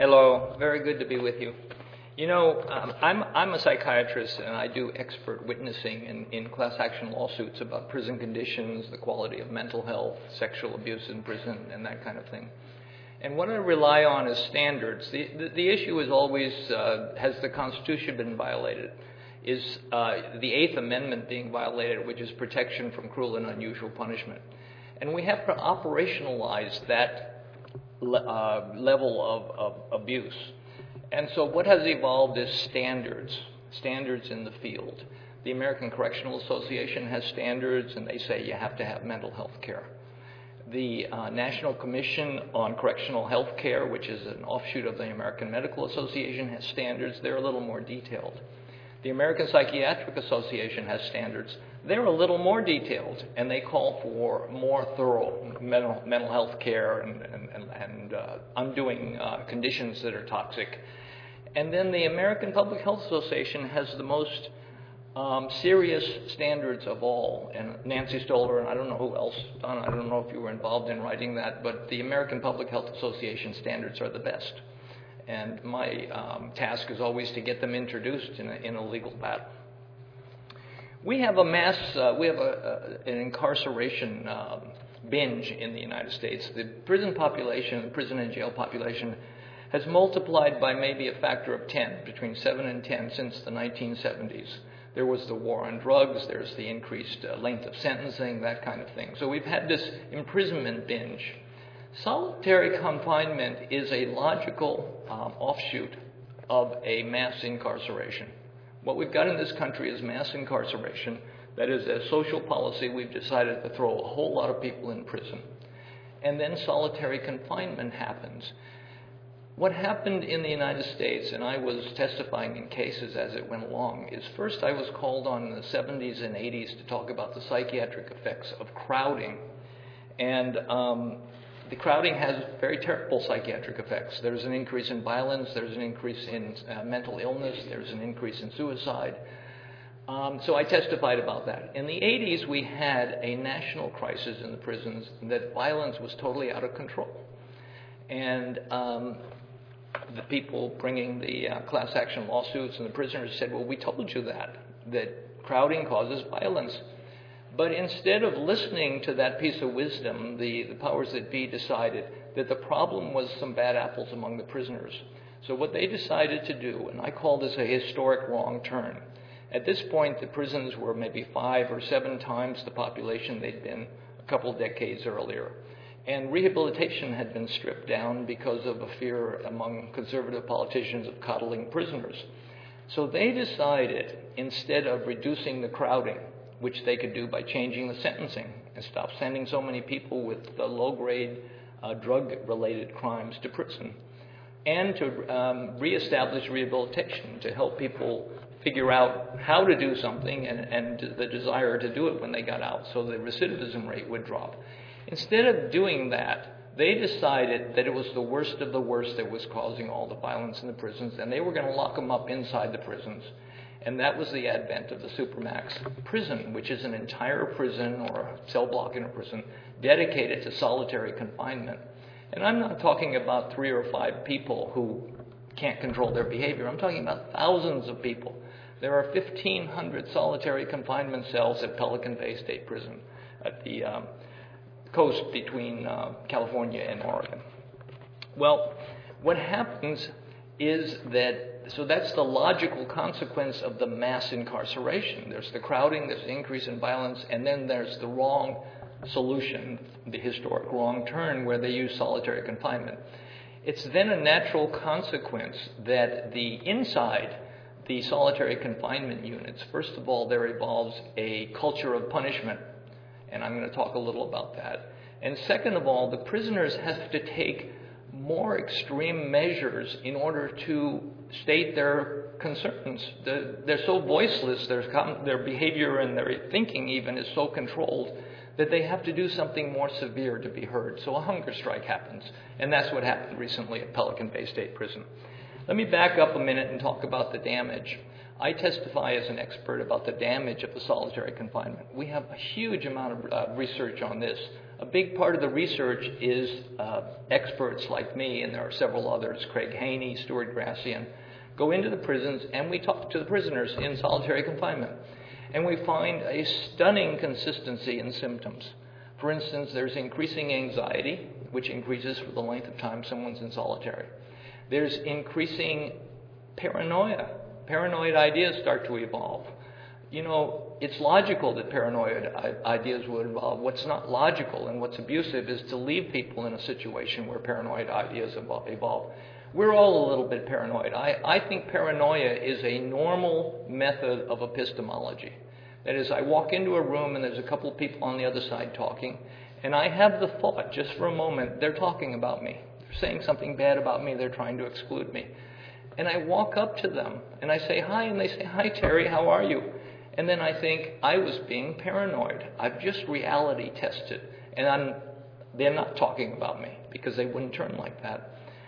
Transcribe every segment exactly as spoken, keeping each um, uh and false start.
Hello, very good to be with you. You know, um, I'm, I'm a psychiatrist and I do expert witnessing in, in class action lawsuits about prison conditions, the quality of mental health, sexual abuse in prison, and that kind of thing. And what I rely on is standards. The, the, the issue is always, uh, has the Constitution been violated? Is uh, the Eighth Amendment being violated, which is protection from cruel and unusual punishment? And we have to operationalize that le- uh, level of, of abuse. And so what has evolved is standards, standards in the field. The American Correctional Association has standards, and they say you have to have mental health care. The uh, National Commission on Correctional Health Care, which is an offshoot of the American Medical Association, has standards. They're a little more detailed. The American Psychiatric Association has standards. They're a little more detailed, and they call for more thorough mental, mental health care and, and, and, and uh, undoing uh, conditions that are toxic. And then the American Public Health Association has the most um, serious standards of all. And Nancy Stoller, and I don't know who else, Don, I don't know if you were involved in writing that, but the American Public Health Association standards are the best. And my um, task is always to get them introduced in a, in a legal battle. We have a mass, uh, we have a, a, an incarceration um, binge in the United States. The prison population, the prison and jail population, has multiplied by maybe a factor of ten, between seven and ten, since the nineteen seventies. There was the war on drugs, there's the increased uh, length of sentencing, that kind of thing. So we've had this imprisonment binge. Solitary confinement is a logical um, offshoot of a mass incarceration. What we've got in this country is mass incarceration. That is a social policy. We've decided to throw a whole lot of people in prison. And then solitary confinement happens. What happened in the United States, and I was testifying in cases as it went along, is first I was called on in the seventies and eighties to talk about the psychiatric effects of crowding. And um, the crowding has very terrible psychiatric effects. There's an increase in violence, there's an increase in uh, mental illness, there's an increase in suicide. Um, so I testified about that. In the eighties, we had a national crisis in the prisons that violence was totally out of control. And um, the people bringing the uh, class action lawsuits and the prisoners said, well, we told you that, that crowding causes violence. But instead of listening to that piece of wisdom, the, the powers that be decided that the problem was some bad apples among the prisoners. So what they decided to do, and I call this a historic wrong turn. At this point, the prisons were maybe five or seven times the population they'd been a couple of decades earlier. And rehabilitation had been stripped down because of a fear among conservative politicians of coddling prisoners. So they decided, instead of reducing the crowding, which they could do by changing the sentencing and stop sending so many people with uh, low-grade uh, drug-related crimes to prison, and to um, reestablish rehabilitation to help people figure out how to do something and, and the desire to do it when they got out, so the recidivism rate would drop. Instead of doing that, they decided that it was the worst of the worst that was causing all the violence in the prisons, and they were going to lock them up inside the prisons. And that was the advent of the Supermax prison, which is an entire prison or a cell block in a prison dedicated to solitary confinement. And I'm not talking about three or five people who can't control their behavior. I'm talking about thousands of people. There are fifteen hundred solitary confinement cells at Pelican Bay State Prison at the um, coast between uh, California and Oregon. Well, what happens is that So that's the logical consequence of the mass incarceration. There's the crowding, there's the increase in violence, and then there's the wrong solution, the historic wrong turn, where they use solitary confinement. It's then a natural consequence that the inside the solitary confinement units, first of all, there evolves a culture of punishment, and I'm going to talk a little about that. And second of all, the prisoners have to take more extreme measures in order to state their concerns. The, they're so voiceless, their, their behavior and their thinking even is so controlled that they have to do something more severe to be heard. So a hunger strike happens, and that's what happened recently at Pelican Bay State Prison. Let me back up a minute and talk about the damage. I testify as an expert about the damage of the solitary confinement. We have a huge amount of uh, research on this. big part of the research is uh, experts like me, and there are several others, Craig Haney, Stuart Grassian, go into the prisons and we talk to the prisoners in solitary confinement. And we find a stunning consistency in symptoms. For instance, there's increasing anxiety, which increases for the length of time someone's in solitary. There's increasing paranoia. Paranoid ideas start to evolve. You know, it's logical that paranoid ideas would evolve. What's not logical and what's abusive is to leave people in a situation where paranoid ideas evolve. We're all a little bit paranoid. I, I think paranoia is a normal method of epistemology. That is, I walk into a room and there's a couple of people on the other side talking, and I have the thought, just for a moment, they're talking about me. They're saying something bad about me. They're trying to exclude me. And I walk up to them and I say, hi, and they say, hi, Terry, how are you? And then I think, I was being paranoid. I've just reality tested. And I'm, they're not talking about me because they wouldn't turn like that.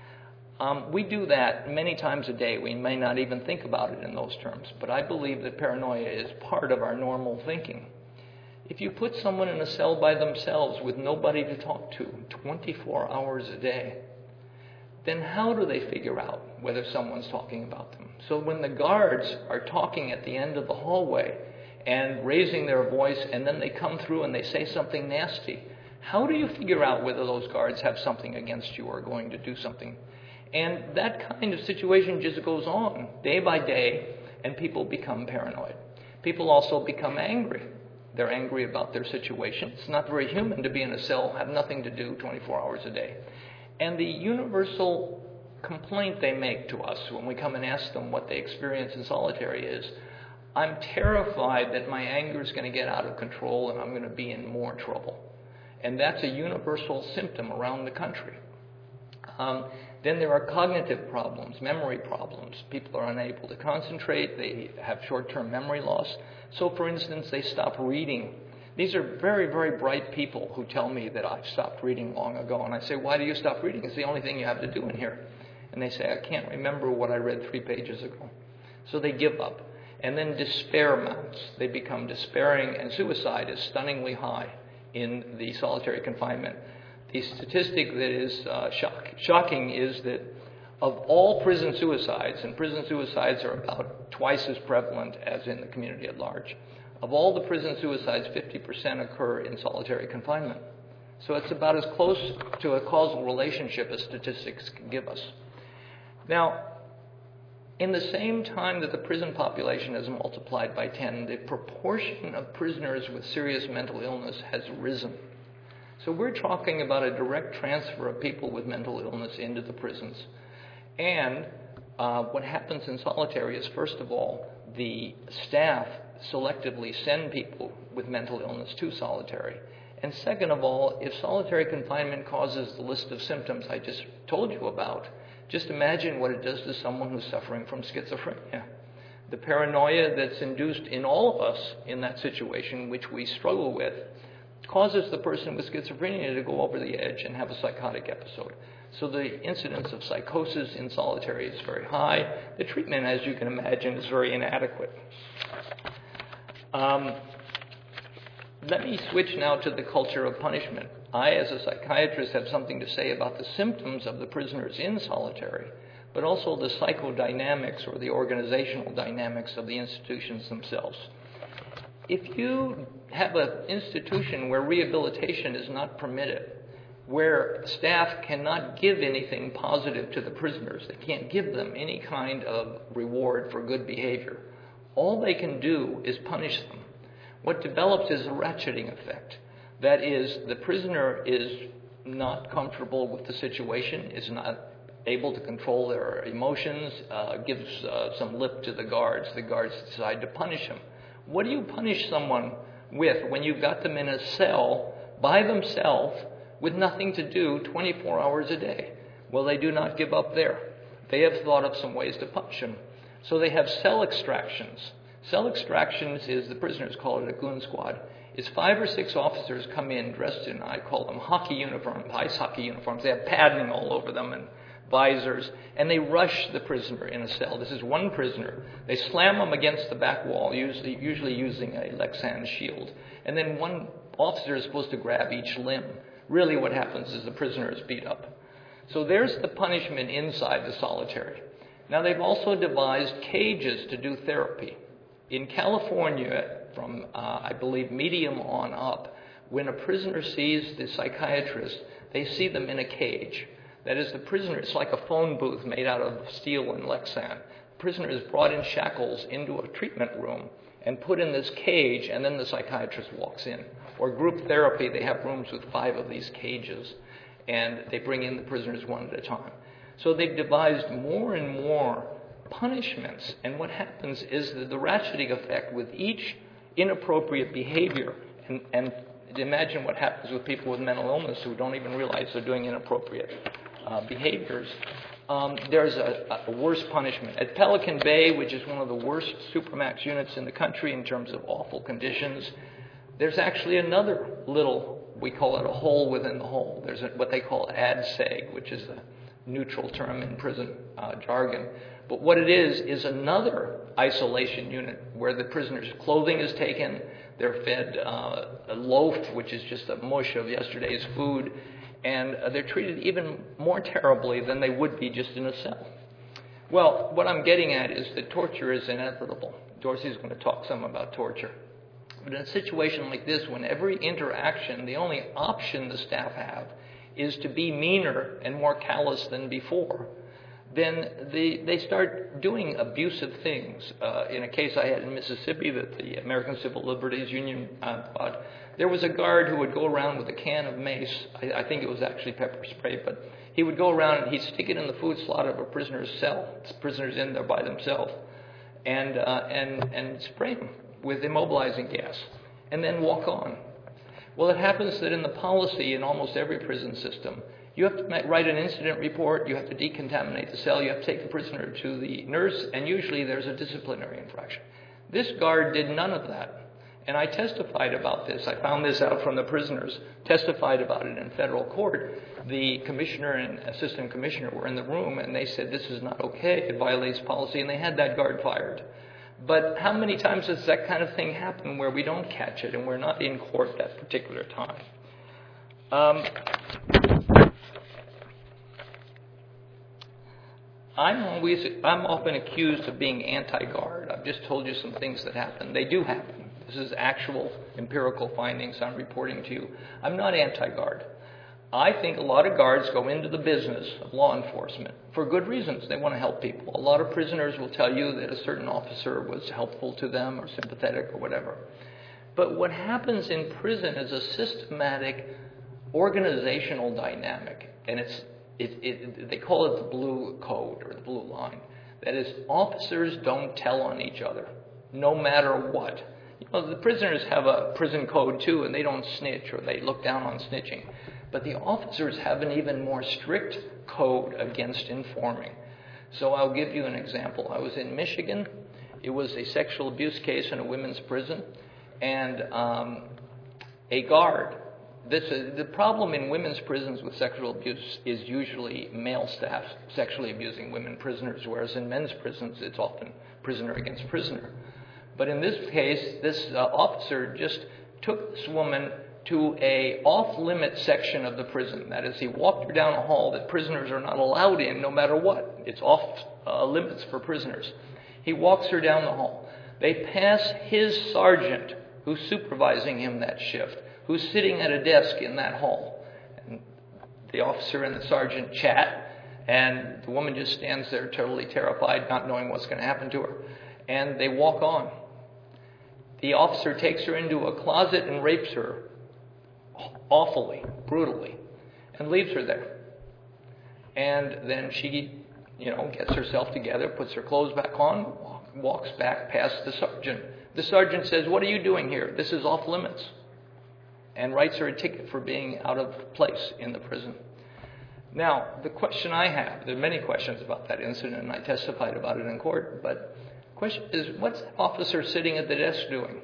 Um, we do that many times a day. We may not even think about it in those terms. But I believe that paranoia is part of our normal thinking. If you put someone in a cell by themselves with nobody to talk to twenty-four hours a day, then how do they figure out whether someone's talking about them? So when the guards are talking at the end of the hallway and raising their voice, and then they come through and they say something nasty, how do you figure out whether those guards have something against you or are going to do something? And that kind of situation just goes on day by day, and people become paranoid. People also become angry. They're angry about their situation. It's not very human to be in a cell, have nothing to do twenty-four hours a day. And the universal complaint they make to us when we come and ask them what they experience in solitary is, I'm terrified that my anger is going to get out of control and I'm going to be in more trouble. And that's a universal symptom around the country. Um, then there are cognitive problems, memory problems. People are unable to concentrate. They have short-term memory loss. So, for instance, they stop reading. These are very, very bright people who tell me that I've stopped reading long ago. And I say, why do you stop reading? It's the only thing you have to do in here. And they say, I can't remember what I read three pages ago. So they give up. And then despair mounts. They become despairing, and suicide is stunningly high in the solitary confinement. The statistic that is uh, shock, shocking is that of all prison suicides, and prison suicides are about twice as prevalent as in the community at large, of all the prison suicides, fifty percent occur in solitary confinement. So it's about as close to a causal relationship as statistics can give us. Now, in the same time that the prison population has multiplied by ten, the proportion of prisoners with serious mental illness has risen. So we're talking about a direct transfer of people with mental illness into the prisons. And uh, what happens in solitary is, first of all, the staff selectively send people with mental illness to solitary. And second of all, if solitary confinement causes the list of symptoms I just told you about, just imagine what it does to someone who's suffering from schizophrenia. The paranoia that's induced in all of us in that situation, which we struggle with, causes the person with schizophrenia to go over the edge and have a psychotic episode. So the incidence of psychosis in solitary is very high. The treatment, as you can imagine, is very inadequate. Um, let me switch now to the culture of punishment. I, as a psychiatrist, have something to say about the symptoms of the prisoners in solitary, but also the psychodynamics or the organizational dynamics of the institutions themselves. If you have an institution where rehabilitation is not permitted, where staff cannot give anything positive to the prisoners, they can't give them any kind of reward for good behavior, all they can do is punish them. What develops is a ratcheting effect. That is, the prisoner is not comfortable with the situation, is not able to control their emotions, uh, gives uh, some lip to the guards. The guards decide to punish him. What do you punish someone with when you've got them in a cell by themselves with nothing to do twenty-four hours a day? Well, they do not give up there. They have thought of some ways to punish them. So they have cell extractions. Cell extractions is, the prisoners call it a goon squad, is five or six officers come in dressed in, I call them hockey uniforms, ice hockey uniforms. They have padding all over them and visors, and they rush the prisoner in a cell. This is one prisoner. They slam him against the back wall, usually, usually using a Lexan shield. And then one officer is supposed to grab each limb. Really what happens is the prisoner is beat up. So there's the punishment inside the solitary. Now they've also devised cages to do therapy. In California, from uh, I believe medium on up, when a prisoner sees the psychiatrist, they see them in a cage. That is, the prisoner, it's like a phone booth made out of steel and Lexan. The prisoner is brought in shackles into a treatment room and put in this cage, and then the psychiatrist walks in. Or group therapy, they have rooms with five of these cages, and they bring in the prisoners one at a time. So they've devised more and more punishments, and what happens is that the ratcheting effect with each inappropriate behavior, and, and imagine what happens with people with mental illness who don't even realize they're doing inappropriate uh, behaviors. Um, there's a, a worse punishment. At Pelican Bay, which is one of the worst supermax units in the country in terms of awful conditions, there's actually another little, we call it a hole within the hole. There's a, what they call ad seg, which is a neutral term in prison uh, jargon. But what it is, is another isolation unit where the prisoner's clothing is taken, they're fed uh, a loaf, which is just a mush of yesterday's food, and uh, they're treated even more terribly than they would be just in a cell. Well, what I'm getting at is that torture is inevitable. Dorsey's going to talk some about torture. But in a situation like this, when every interaction, the only option the staff have is to be meaner and more callous than before, then they, they start doing abusive things. Uh, in a case I had in Mississippi that the American Civil Liberties Union uh, fought, there was a guard who would go around with a can of mace. I, I think it was actually pepper spray, but he would go around and he'd stick it in the food slot of a prisoner's cell. The prisoner's in there by themselves, and uh, and and spray them with immobilizing gas, and then walk on. Well, it happens that in the policy in almost every prison system, you have to write an incident report, you have to decontaminate the cell, you have to take the prisoner to the nurse, and usually there's a disciplinary infraction. This guard did none of that. And I testified about this. I found this out from the prisoners, testified about it in federal court. The commissioner and assistant commissioner were in the room, and they said, this is not okay, it violates policy, and they had that guard fired. But how many times does that kind of thing happen where we don't catch it and we're not in court that particular time? Um, I'm always, I'm often accused of being anti-guard. I've just told you some things that happen. They do happen. This is actual empirical findings I'm reporting to you. I'm not anti-guard. I think a lot of guards go into the business of law enforcement for good reasons. They want to help people. A lot of prisoners will tell you that a certain officer was helpful to them or sympathetic or whatever. But what happens in prison is a systematic organizational dynamic, and it's it, it, they call it the blue code or the blue line. That is, officers don't tell on each other, no matter what. You know, the prisoners have a prison code too, and they don't snitch or they look down on snitching. But the officers have an even more strict code against informing. So I'll give you an example. I was in Michigan. It was a sexual abuse case in a women's prison, and um, a guard. This is, the problem in women's prisons with sexual abuse is usually male staff sexually abusing women prisoners, whereas in men's prisons it's often prisoner against prisoner. But in this case, this uh, officer just took this woman to a off-limit section of the prison. That is, he walked her down a hall that prisoners are not allowed in no matter what. It's off uh, limits for prisoners. He walks her down the hall. They pass his sergeant, who's supervising him that shift, who's sitting at a desk in that hall. And the officer and the sergeant chat, and the woman just stands there totally terrified, not knowing what's going to happen to her. And they walk on. The officer takes her into a closet and rapes her awfully, brutally, and leaves her there. And then she, you know, gets herself together, puts her clothes back on, walks back past the sergeant. The sergeant says, "What are you doing here? This is off limits," and writes her a ticket for being out of place in the prison. Now, the question I have, there are many questions about that incident, and I testified about it in court, but the question is, what's that officer sitting at the desk doing?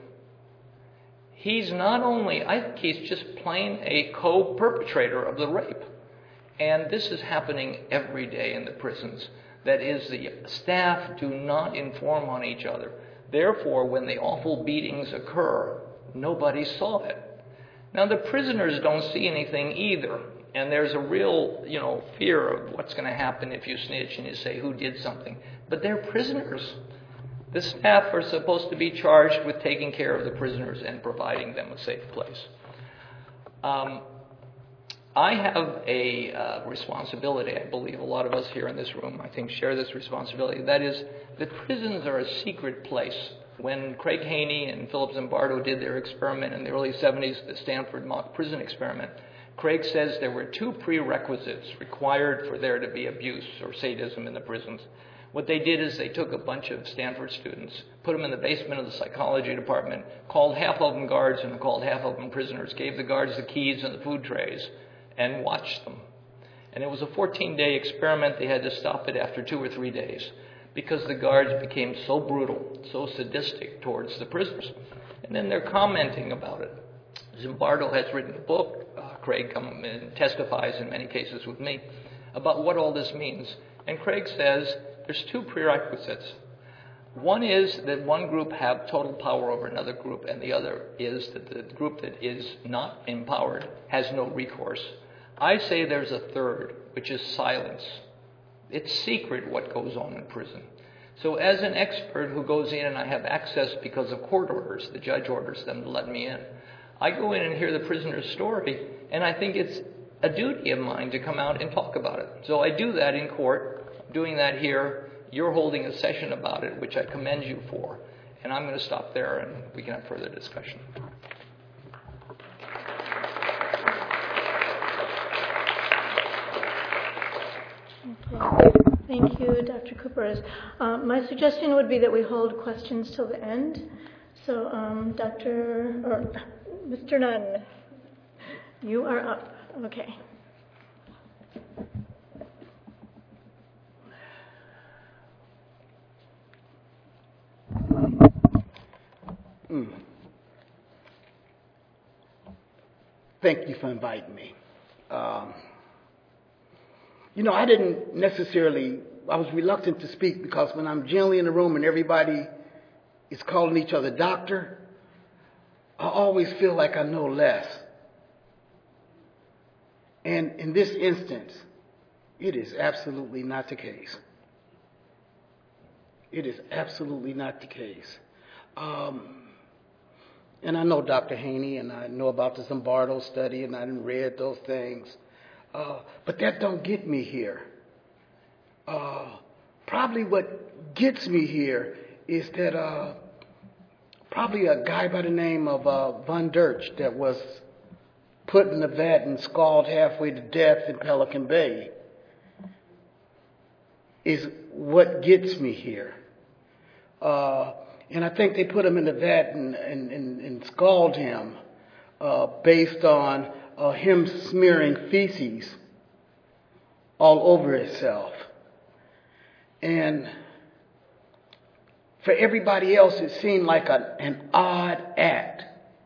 He's not only, I think he's just plain a co-perpetrator of the rape. And this is happening every day in the prisons. That is, the staff do not inform on each other. Therefore, when the awful beatings occur, nobody saw it. Now, the prisoners don't see anything either, and there's a real, you know, fear of what's going to happen if you snitch and you say who did something. But they're prisoners. The staff are supposed to be charged with taking care of the prisoners and providing them a safe place. Um, I have a uh, responsibility. I believe a lot of us here in this room, I think, share this responsibility. That is, that prisons are a secret place. When Craig Haney and Philip Zimbardo did their experiment in the early seventies, the Stanford mock prison experiment, Craig says there were two prerequisites required for there to be abuse or sadism in the prisons. What they did is they took a bunch of Stanford students, put them in the basement of the psychology department, called half of them guards and called half of them prisoners, gave the guards the keys and the food trays, and watched them. And it was a fourteen-day experiment. They had to stop it after two or three days because the guards became so brutal, so sadistic towards the prisoners. And then they're commenting about it. Zimbardo has written a book. Uh, Craig come and testifies in many cases with me about what all this means. And Craig says there's two prerequisites. One is that one group have total power over another group, and the other is that the group that is not empowered has no recourse. I say there's a third, which is silence. It's secret what goes on in prison. So as an expert who goes in and I have access because of court orders, the judge orders them to let me in, I go in and hear the prisoner's story, and I think it's a duty of mine to come out and talk about it. So I do that in court, I'm doing that here. You're holding a session about it, which I commend you for. And I'm going to stop there, and we can have further discussion. Okay. Thank you, Doctor Cooper. Uh, my suggestion would be that we hold questions till the end. So, um, Doctor or Mister Nunn, you are up. Okay. Mm. Thank you for inviting me. Um, you know, I didn't necessarily, I was reluctant to speak because when I'm generally in the room and everybody is calling each other doctor, I always feel like I know less. And in this instance, it is absolutely not the case. It is absolutely not the case. Um, And I know Doctor Haney, and I know about the Zimbardo study, and I done read those things. Uh, but that don't get me here. Uh, probably what gets me here is that uh, probably a guy by the name of uh, Von Derch that was put in the vat and scalded halfway to death in Pelican Bay is what gets me here. Uh, And I think they put him in the vat and, and, and, and scalded him uh, based on uh, him smearing feces all over himself. And for everybody else, it seemed like a, an odd act.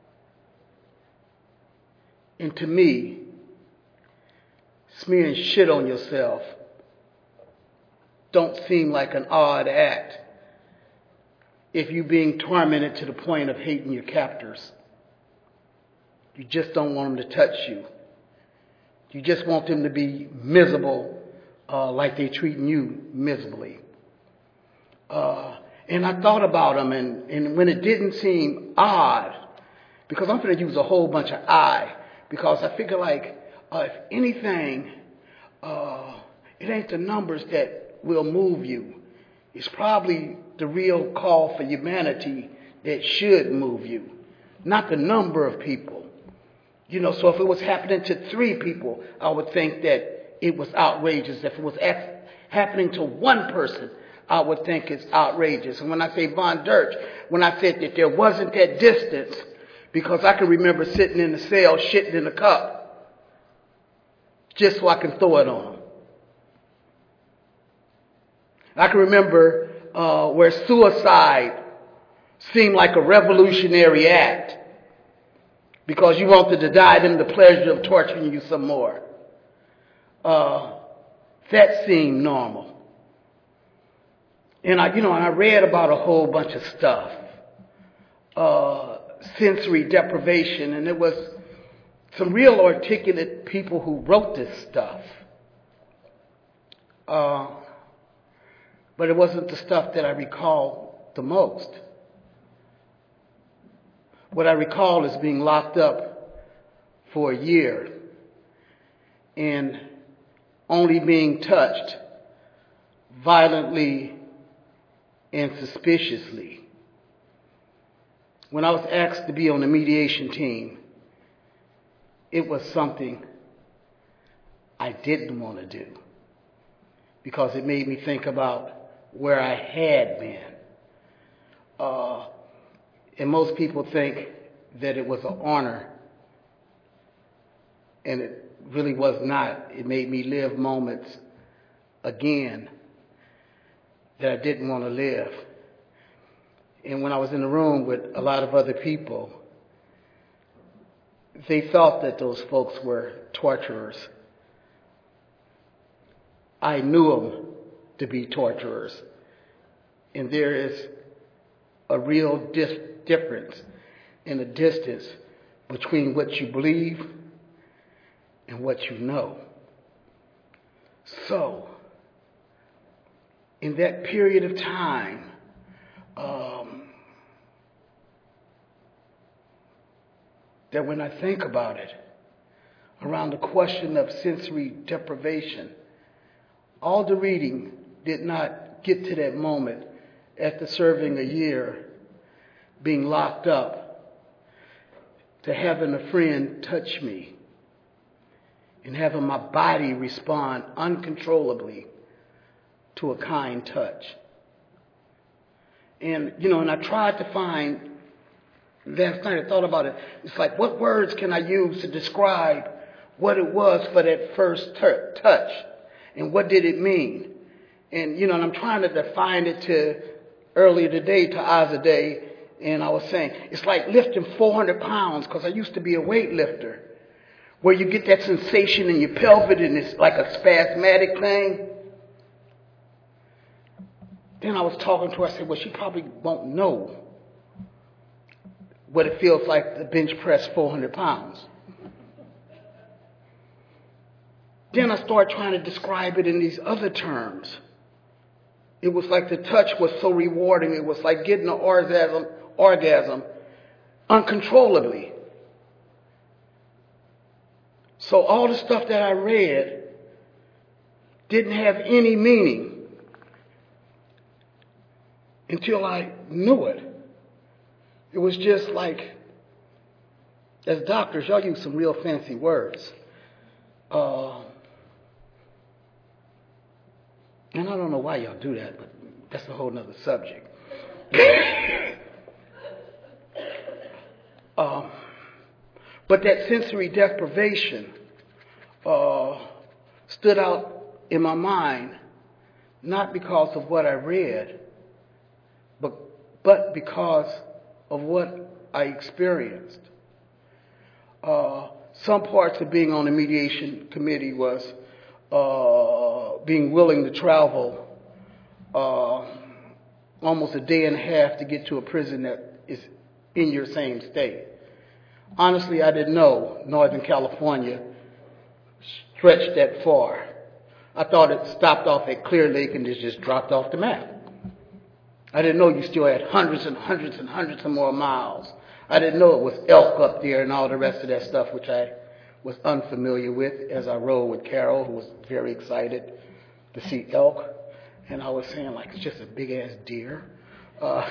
And to me, smearing shit on yourself don't seem like an odd act if you're being tormented to the point of hating your captors. You just don't want them to touch you. You just want them to be miserable uh, like they're treating you miserably. Uh, and I thought about them, and, and when it didn't seem odd, because I'm going to use a whole bunch of I, because I figure like, uh, if anything, uh, it ain't the numbers that will move you. It's probably the real call for humanity that should move you, not the number of people. You know, so if it was happening to three people, I would think that it was outrageous. If it was happening to one person, I would think it's outrageous. And when I say Von Derch, when I said that there wasn't that distance, because I can remember sitting in the cell, shitting in a cup, just so I can throw it on them. I can remember uh, where suicide seemed like a revolutionary act because you wanted to deny them the pleasure of torturing you some more. Uh, that seemed normal. And I, you know, and I read about a whole bunch of stuff, uh, sensory deprivation, and it was some real articulate people who wrote this stuff. Uh, but it wasn't the stuff that I recall the most. What I recall is being locked up for a year and only being touched violently and suspiciously. When I was asked to be on the mediation team, it was something I didn't want to do because it made me think about where I had been. Uh, and most people think that it was an honor, and it really was not. It made me live moments again that I didn't want to live. And when I was in the room with a lot of other people, they thought that those folks were torturers. I knew them to be torturers. And there is a real dis- difference in the distance between what you believe and what you know. So, in that period of time, um, that when I think about it, around the question of sensory deprivation, all the reading did not get to that moment after serving a year, being locked up, to having a friend touch me and having my body respond uncontrollably to a kind touch. And, you know, and I tried to find, last night I thought about it, it's like, what words can I use to describe what it was for that first t- touch? And what did it mean? And, you know, and I'm trying to define it to earlier today, to Azadeh, and I was saying, it's like lifting four hundred pounds, because I used to be a weightlifter, where you get that sensation in your pelvis and it's like a spasmodic thing. Then I was talking to her, I said, well, she probably won't know what it feels like to bench press four hundred pounds. Then I started trying to describe it in these other terms. It was like the touch was so rewarding. It was like getting an orgasm, orgasm uncontrollably. So all the stuff that I read didn't have any meaning until I knew it. It was just like, as doctors, y'all use some real fancy words. Uh, and I don't know why y'all do that, but that's a whole nother subject. um, but that sensory deprivation uh, stood out in my mind, not because of what I read, but, but because of what I experienced. Uh, some parts of being on the mediation committee was uh, being willing to travel uh, almost a day and a half to get to a prison that is in your same state. Honestly, I didn't know Northern California stretched that far. I thought it stopped off at Clear Lake and it just dropped off the map. I didn't know you still had hundreds and hundreds and hundreds of more miles. I didn't know it was elk up there and all the rest of that stuff, which I was unfamiliar with as I rode with Carol, who was very excited to see elk. And I was saying, like, it's just a big-ass deer. Uh,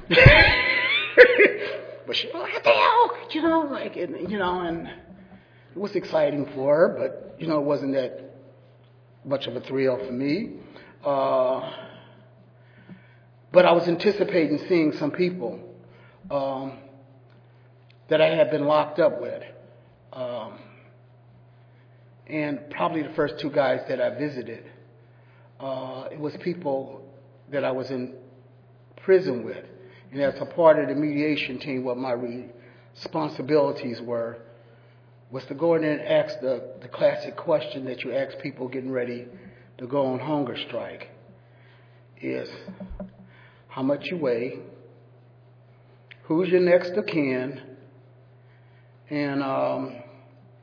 but she was like, the elk, you know, like, and, you know, and it was exciting for her, but, you know, it wasn't that much of a thrill for me. Uh, but I was anticipating seeing some people um, that I had been locked up with. Um, and probably the first two guys that I visited, uh, it was people that I was in prison with. And as a part of the mediation team, what my responsibilities were was to go in there and ask the, the classic question that you ask people getting ready to go on hunger strike is how much you weigh, who's your next of kin, and um,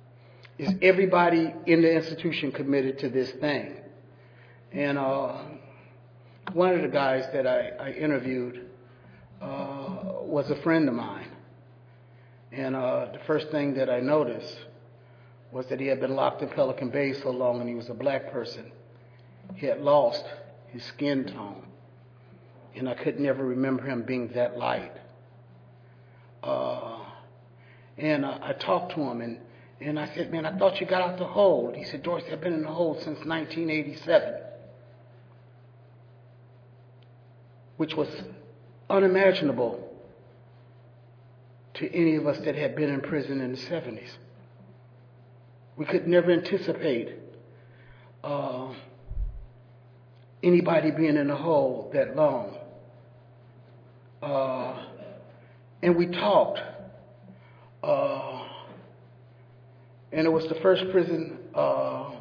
is everybody in the institution committed to this thing? And uh, one of the guys that I, I interviewed uh, was a friend of mine. And uh, the first thing that I noticed was that he had been locked in Pelican Bay so long, and he was a black person. He had lost his skin tone, and I could never remember him being that light. Uh, and uh, I talked to him, and, and I said, man, I thought you got out the hold. He said, Dorsey, I've been in the hold since nineteen eighty-seven, which was unimaginable to any of us that had been in prison in the seventies. We could never anticipate uh, anybody being in the hole that long. Uh, and we talked. Uh, and it was the first prison, uh,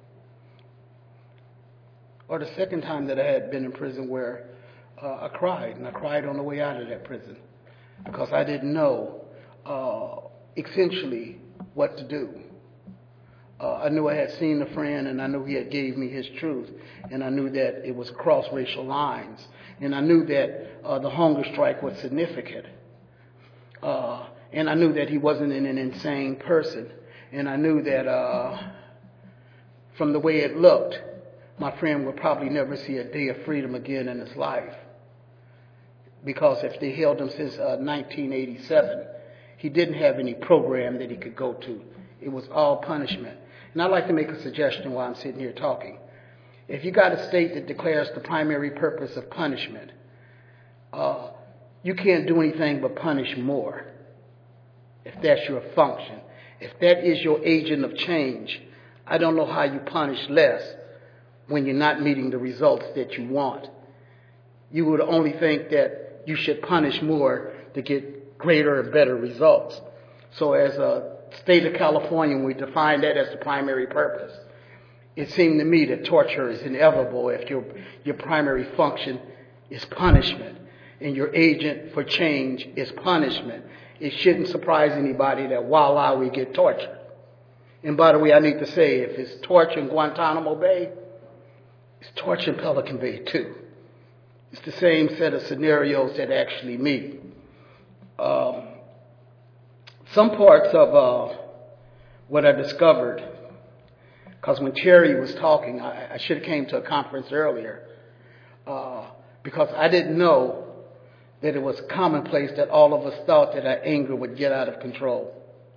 or the second time that I had been in prison where uh, I cried. And I cried on the way out of that prison because I didn't know uh, essentially what to do. Uh, I knew I had seen a friend, and I knew he had gave me his truth, and I knew that it was across racial lines, and I knew that uh, the hunger strike was significant, uh, and I knew that he wasn't an, an insane person, and I knew that uh, from the way it looked, my friend would probably never see a day of freedom again in his life, because if they held him since uh, nineteen eighty-seven, he didn't have any program that he could go to. It was all punishment. And I'd like to make a suggestion while I'm sitting here talking. If you got a state that declares the primary purpose of punishment, uh, you can't do anything but punish more, if that's your function. If that is your agent of change, I don't know how you punish less when you're not meeting the results that you want. You would only think that you should punish more to get greater or better results. So as a state of California, we define that as the primary purpose. It seemed to me that torture is inevitable if your, your primary function is punishment and your agent for change is punishment. It shouldn't surprise anybody that voila, we get torture. And by the way, I need to say, if it's torture in Guantanamo Bay, it's torture in Pelican Bay too. It's the same set of scenarios that actually meet. Um, Some parts of uh, what I discovered, because when Cherry was talking, I, I should have came to a conference earlier, uh, because I didn't know that it was commonplace that all of us thought that our anger would get out of control.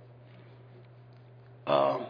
Um,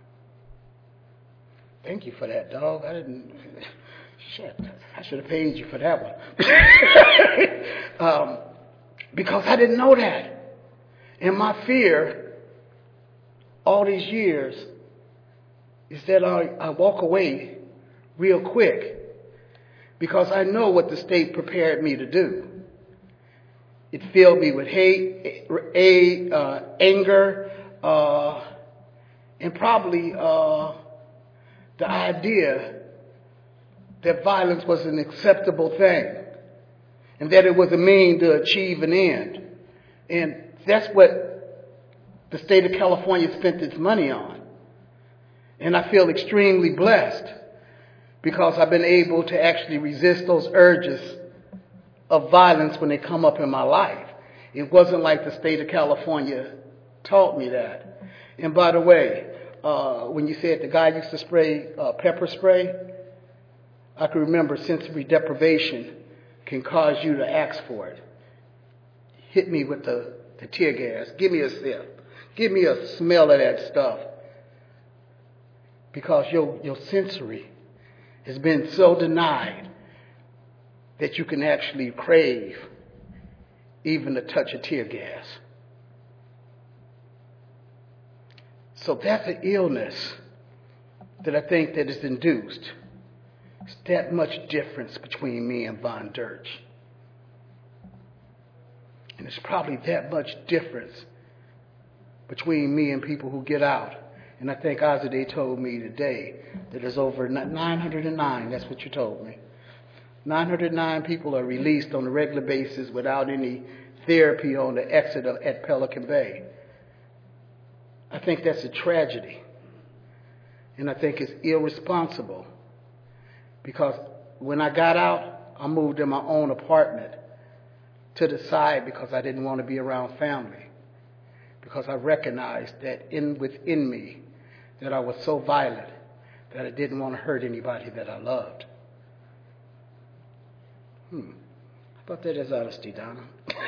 thank you for that, dog. I didn't. Shit, I should have paid you for that one. um, because I didn't know that. And my fear, all these years, is that I, I walk away real quick because I know what the state prepared me to do. It filled me with hate, a, uh, anger, uh, and probably uh, the idea that violence was an acceptable thing and that it was a means to achieve an end. And that's what the state of California spent its money on. And I feel extremely blessed because I've been able to actually resist those urges of violence when they come up in my life. It wasn't like the state of California taught me that. And by the way, uh, when you said the guy used to spray uh, pepper spray, I can remember sensory deprivation can cause you to ask for it. Hit me with the The tear gas. Give me a sip. Give me a smell of that stuff. Because your, your sensory has been so denied that you can actually crave even a touch of tear gas. So that's an illness that I think that is induced. It's that much difference between me and Von Dirch. And there's probably that much difference between me and people who get out. And I think Azadeh told me today that there's over nine hundred nine, that's what you told me. nine hundred nine people are released on a regular basis without any therapy on the exit at Pelican Bay. I think that's a tragedy. And I think it's irresponsible because when I got out, I moved in my own apartment to the side because I didn't want to be around family, because I recognized that in within me that I was so violent that I didn't want to hurt anybody that I loved. Hmm. How about that as honesty, Donna?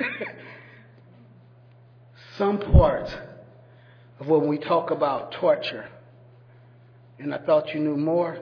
Some parts of when we talk about torture, and I thought you knew more,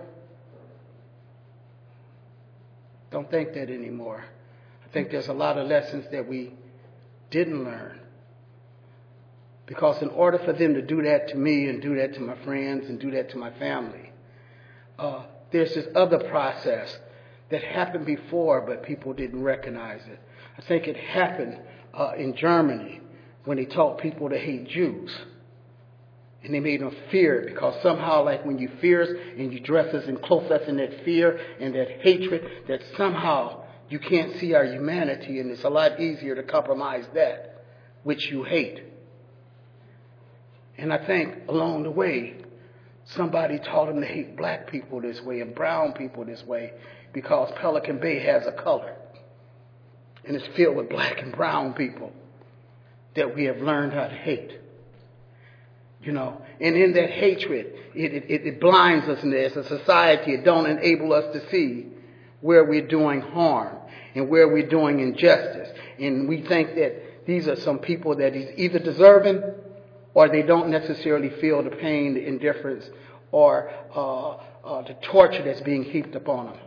don't think that anymore. I think there's a lot of lessons that we didn't learn. Because in order for them to do that to me and do that to my friends and do that to my family, uh, there's this other process that happened before, but people didn't recognize it. I think it happened uh, in Germany when they taught people to hate Jews. And they made them fear it because somehow, like when you fear and you dress us and clothe us in that fear and that hatred, that somehow you can't see our humanity, and it's a lot easier to compromise that which you hate. And I think along the way, somebody taught them to hate black people this way and brown people this way because Pelican Bay has a color. And it's filled with black and brown people that we have learned how to hate. You know, and in that hatred, it, it, it blinds us as a society. It don't enable us to see where we're doing harm and where we're doing injustice. And we think that these are some people that is either deserving or they don't necessarily feel the pain, the indifference, or uh, uh, the torture that's being heaped upon them.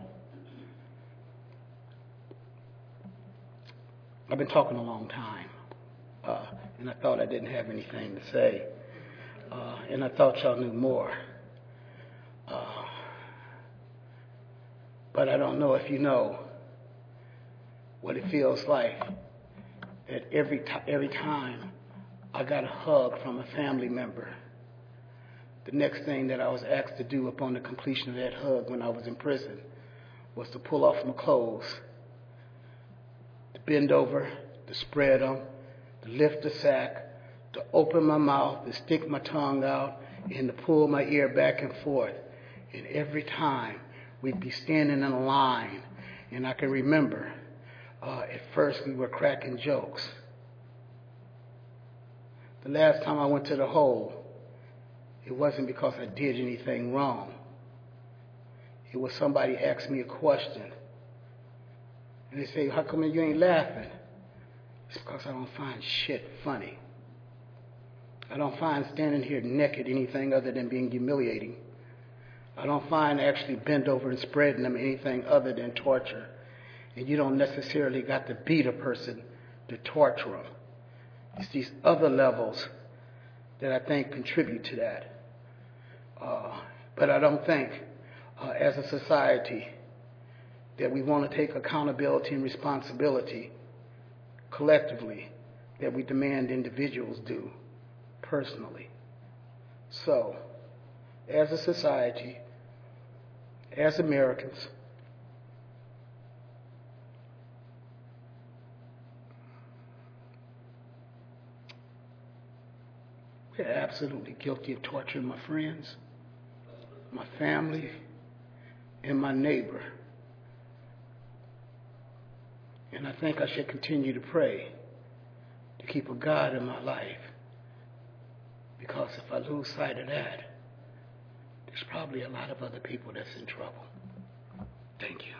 I've been talking a long time, uh, and I thought I didn't have anything to say. Uh, and I thought y'all knew more. Uh, but I don't know if you know what it feels like that every, t- every time I got a hug from a family member, the next thing that I was asked to do upon the completion of that hug when I was in prison was to pull off my clothes, to bend over, to spread them, to lift the sack, to open my mouth, to stick my tongue out, and to pull my ear back and forth. And every time we'd be standing in a line, and I can remember uh, at first we were cracking jokes. The last time I went to the hole, it wasn't because I did anything wrong. It was somebody asked me a question. And they say, how come you ain't laughing? It's because I don't find shit funny. I don't find standing here naked anything other than being humiliating. I don't find actually bent over and spreading them anything other than torture. And you don't necessarily got to beat a person to torture them. It's these other levels that I think contribute to that. Uh, but I don't think, uh, as a society, that we want to take accountability and responsibility collectively that we demand individuals do personally. So, as a society, as Americans, we're absolutely guilty of torturing my friends, my family, and my neighbor. And I think I should continue to pray to keep a God in my life. Because if I lose sight of that, there's probably a lot of other people that's in trouble. Thank you.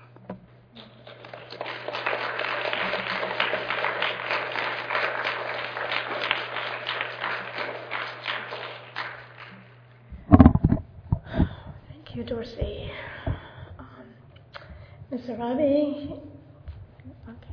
Thank you, Dorsey. Um, Miz Arabi. Okay.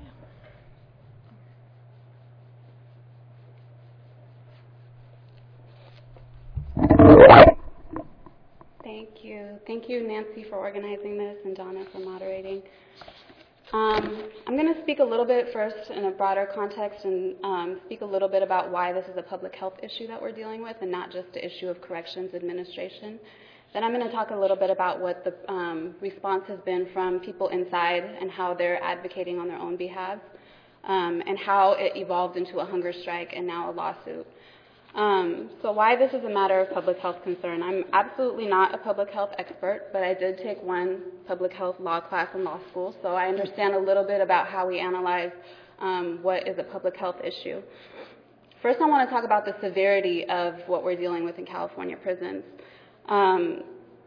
Thank you. Thank you, Nancy, for organizing this and Donna for moderating. Um, I'm going to speak a little bit first in a broader context and um, speak a little bit about why this is a public health issue that we're dealing with and not just an issue of corrections administration. Then I'm going to talk a little bit about what the um, response has been from people inside and how they're advocating on their own behalf um, and how it evolved into a hunger strike and now a lawsuit. Um, so why this is a matter of public health concern. I'm absolutely not a public health expert, but I did take one public health law class in law school, so I understand a little bit about how we analyze um, what is a public health issue. First, I want to talk about the severity of what we're dealing with in California prisons. Um,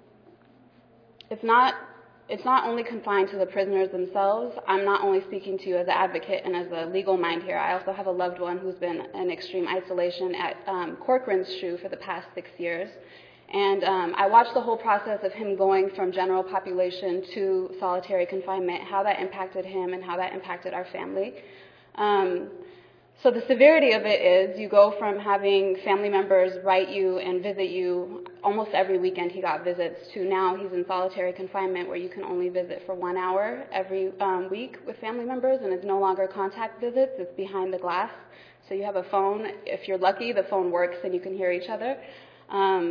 it's not It's not only confined to the prisoners themselves. I'm not only speaking to you as an advocate and as a legal mind here. I also have a loved one who's been in extreme isolation at um, Corcoran's S H U for the past six years. And um, I watched the whole process of him going from general population to solitary confinement, how that impacted him and how that impacted our family. Um, So the severity of it is you go from having family members write you and visit you almost every weekend he got visits to now he's in solitary confinement where you can only visit for one hour every um, week with family members, and it's no longer contact visits, it's behind the glass. So you have a phone. If you're lucky, the phone works and you can hear each other. Um,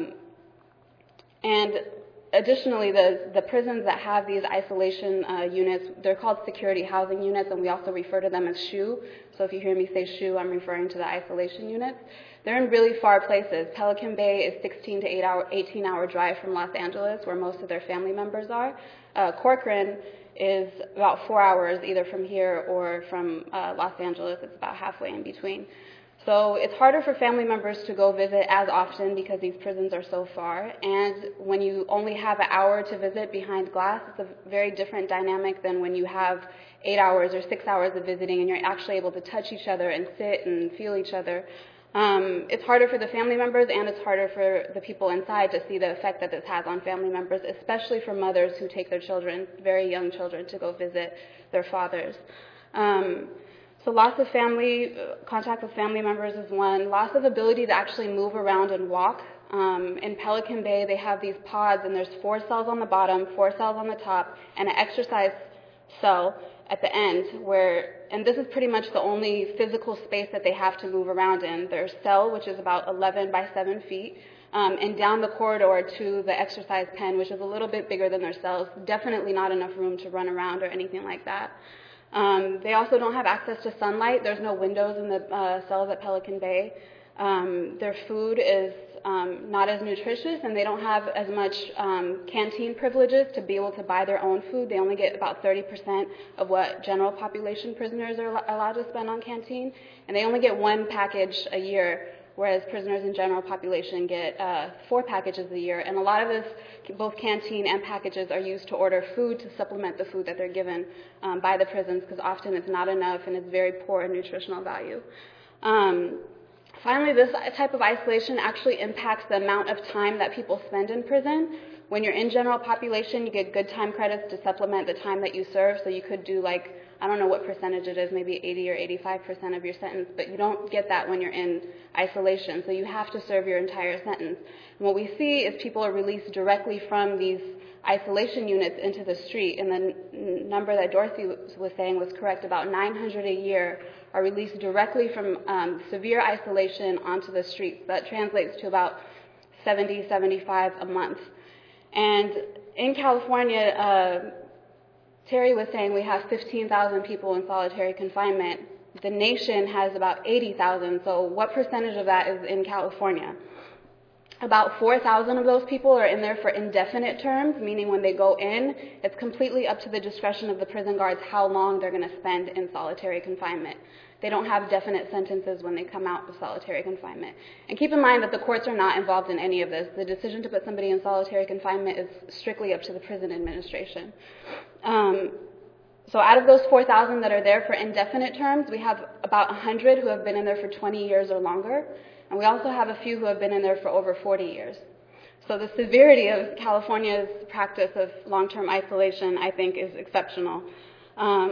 and Additionally, the, the prisons that have these isolation uh, units, they're called security housing units, and we also refer to them as S H U. So if you hear me say S H U, I'm referring to the isolation units. They're in really far places. Pelican Bay is sixteen to eighteen hour drive from Los Angeles, where most of their family members are. Uh, Corcoran is about four hours either from here or from uh, Los Angeles. It's about halfway in between. So it's harder for family members to go visit as often because these prisons are so far. And when you only have an hour to visit behind glass, it's a very different dynamic than when you have eight hours or six hours of visiting and you're actually able to touch each other and sit and feel each other. Um, it's harder for the family members, and it's harder for the people inside to see the effect that this has on family members, especially for mothers who take their children, very young children, to go visit their fathers. Um, So loss of family, contact with family members is one. Loss of ability to actually move around and walk. Um, in Pelican Bay, they have these pods, and there's four cells on the bottom, four cells on the top, and an exercise cell at the end where, and this is pretty much the only physical space that they have to move around in. Their cell, which is about eleven by seven feet, um, and down the corridor to the exercise pen, which is a little bit bigger than their cells, definitely not enough room to run around or anything like that. Um, they also don't have access to sunlight. There's no windows in the uh, cells at Pelican Bay. Um, their food is um, not as nutritious, and they don't have as much um, canteen privileges to be able to buy their own food. They only get about thirty percent of what general population prisoners are allowed to spend on canteen, and they only get one package a year, whereas prisoners in general population get uh, four packages a year. And a lot of this, both canteen and packages, are used to order food to supplement the food that they're given um, by the prisons, because often it's not enough and it's very poor in nutritional value. Um, finally, this type of isolation actually impacts the amount of time that people spend in prison. When you're in general population, you get good time credits to supplement the time that you serve, so you could do like, I don't know what percentage it is, maybe eighty or eighty-five percent of your sentence, but you don't get that when you're in isolation, so you have to serve your entire sentence. And what we see is people are released directly from these isolation units into the street, and the n- number that Dorothy was saying was correct. About nine hundred a year are released directly from um, severe isolation onto the streets. That translates to about seventy, seventy-five a month. And in California, uh, Terry was saying we have fifteen thousand people in solitary confinement. The nation has about eighty thousand, so what percentage of that is in California? About four thousand of those people are in there for indefinite terms, meaning when they go in, it's completely up to the discretion of the prison guards how long they're going to spend in solitary confinement. They don't have definite sentences when they come out of solitary confinement. And keep in mind that the courts are not involved in any of this. The decision to put somebody in solitary confinement is strictly up to the prison administration. Um, so out of those four thousand that are there for indefinite terms, we have about one hundred who have been in there for twenty years or longer. And we also have a few who have been in there for over forty years. So the severity of California's practice of long-term isolation, I think, is exceptional. Um,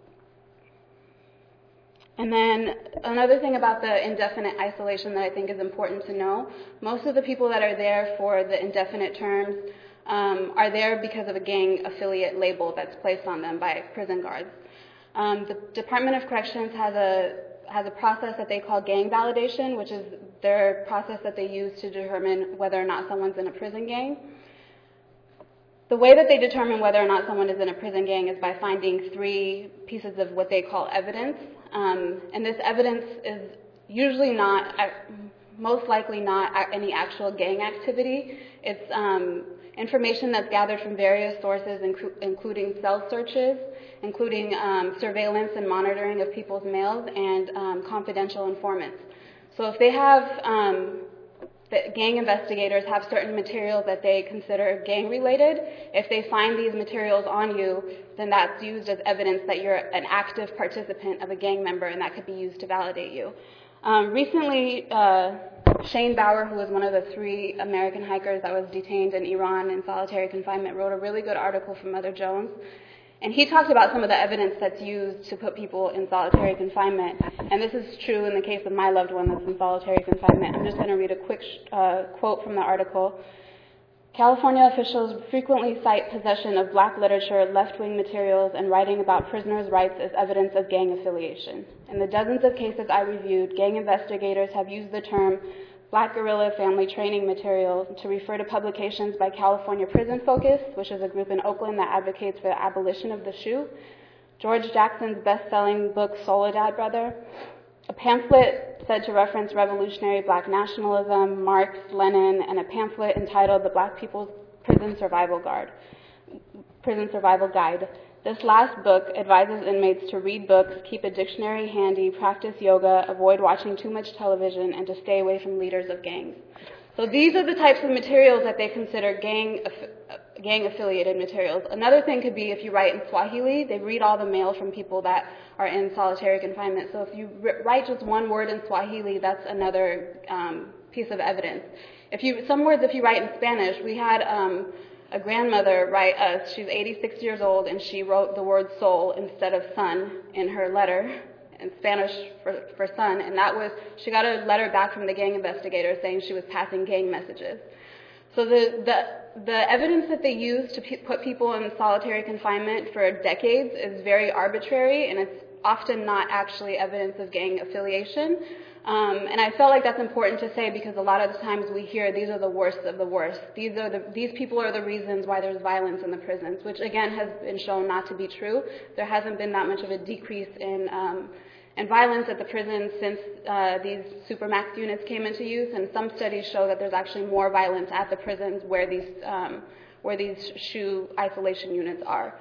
and then another thing about the indefinite isolation that I think is important to know, most of the people that are there for the indefinite terms um, are there because of a gang affiliate label that's placed on them by prison guards. Um, the Department of Corrections has a has a process that they call gang validation, which is their process that they use to determine whether or not someone's in a prison gang. The way that they determine whether or not someone is in a prison gang is by finding three pieces of what they call evidence. Um, and this evidence is usually not, most likely not a- any actual gang activity. It's um, information that's gathered from various sources, inclu- including cell searches, including um, surveillance and monitoring of people's mails, and um, confidential informants. So if they have, um, the gang investigators have certain materials that they consider gang-related, if they find these materials on you, then that's used as evidence that you're an active participant of a gang member, and that could be used to validate you. Um, recently, uh, Shane Bauer, who was one of the three American hikers that was detained in Iran in solitary confinement, wrote a really good article for Mother Jones. And he talked about some of the evidence that's used to put people in solitary confinement. And this is true in the case of my loved one that's in solitary confinement. I'm just going to read a quick uh, quote from the article. California officials frequently cite possession of black literature, left-wing materials, and writing about prisoners' rights as evidence of gang affiliation. In the dozens of cases I reviewed, gang investigators have used the term Black Guerrilla Family Training Material to refer to publications by California Prison Focus, which is a group in Oakland that advocates for the abolition of the shoe, George Jackson's best-selling book Soledad Brother, a pamphlet said to reference revolutionary black nationalism, Marx, Lenin, and a pamphlet entitled The Black People's Prison Survival Guide. Prison Survival Guide. This last book advises inmates to read books, keep a dictionary handy, practice yoga, avoid watching too much television, and to stay away from leaders of gangs. So these are the types of materials that they consider gang, gang-affiliated materials. Another thing could be if you write in Swahili, they read all the mail from people that are in solitary confinement. So if you write just one word in Swahili, that's another um, piece of evidence. If you, some words, if you write in Spanish, we had um, a grandmother write us, she's eighty-six years old, and she wrote the word soul instead of son in her letter, in Spanish for, for son, and that was, she got a letter back from the gang investigator saying she was passing gang messages. So the, the, the evidence that they use to pe- put people in solitary confinement for decades is very arbitrary, and it's often not actually evidence of gang affiliation. Um, and I felt like that's important to say because a lot of the times we hear these are the worst of the worst. These are the, these people are the reasons why there's violence in the prisons, which again has been shown not to be true. There hasn't been that much of a decrease in um, in violence at the prisons since uh, these supermax units came into use, and some studies show that there's actually more violence at the prisons where these um, where these shoe isolation units are.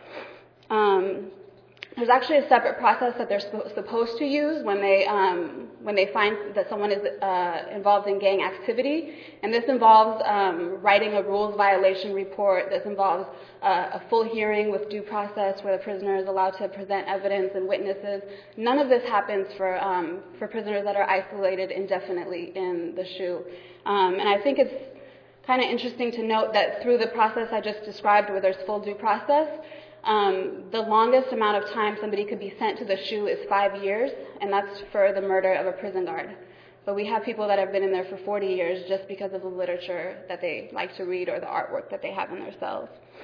Um, There's actually a separate process that they're sp- supposed to use when they um, when they find that someone is uh, involved in gang activity, and this involves um, writing a rules violation report. This involves uh, a full hearing with due process where the prisoner is allowed to present evidence and witnesses. None of this happens for um, for prisoners that are isolated indefinitely in the shoe, um, and I think it's kind of interesting to note that through the process I just described, where there's full due process. Um, the longest amount of time somebody could be sent to the shoe is five years, and that's for the murder of a prison guard. But we have people that have been in there for forty years just because of the literature that they like to read or the artwork that they have in their cells.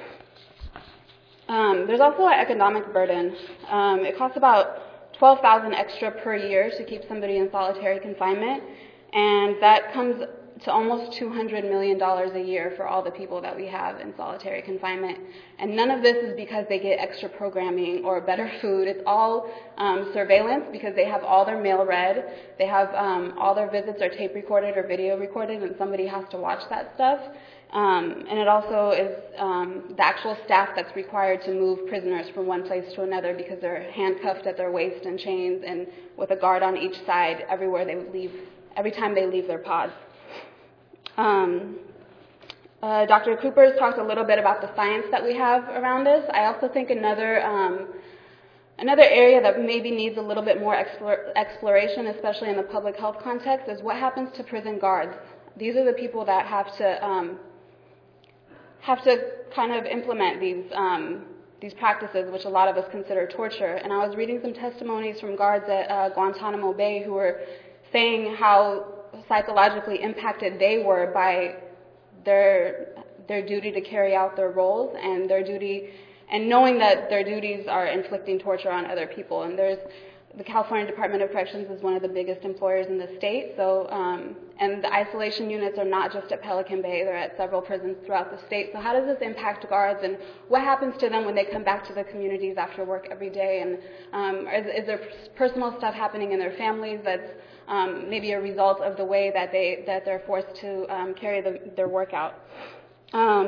Um, there's also an economic burden. Um, it costs about twelve thousand dollars extra per year to keep somebody in solitary confinement, and that comes to almost two hundred million dollars a year for all the people that we have in solitary confinement. And none of this is because they get extra programming or better food. It's all um, surveillance because they have all their mail read. They have um, all their visits are tape recorded or video recorded, and somebody has to watch that stuff. Um, and it also is um, the actual staff that's required to move prisoners from one place to another because they're handcuffed at their waist in chains and with a guard on each side everywhere they leave, every time they leave their pods. Um, uh, Doctor Cooper has talked a little bit about the science that we have around this. I also think another um, another area that maybe needs a little bit more explore, exploration, especially in the public health context, is what happens to prison guards. These are the people that have to um, have to kind of implement these um, these practices, which a lot of us consider torture. And I was reading some testimonies from guards at uh, Guantanamo Bay who were saying how psychologically impacted they were by their their duty to carry out their roles and their duty and knowing that their duties are inflicting torture on other people. And there's the California Department of Corrections is one of the biggest employers in the state. So um, and the isolation units are not just at Pelican Bay; they're at several prisons throughout the state. So how does this impact guards, and what happens to them when they come back to the communities after work every day? And um, is, is there personal stuff happening in their families that's um, maybe a result of the way that they that they're forced to um, carry the, their work out. Um,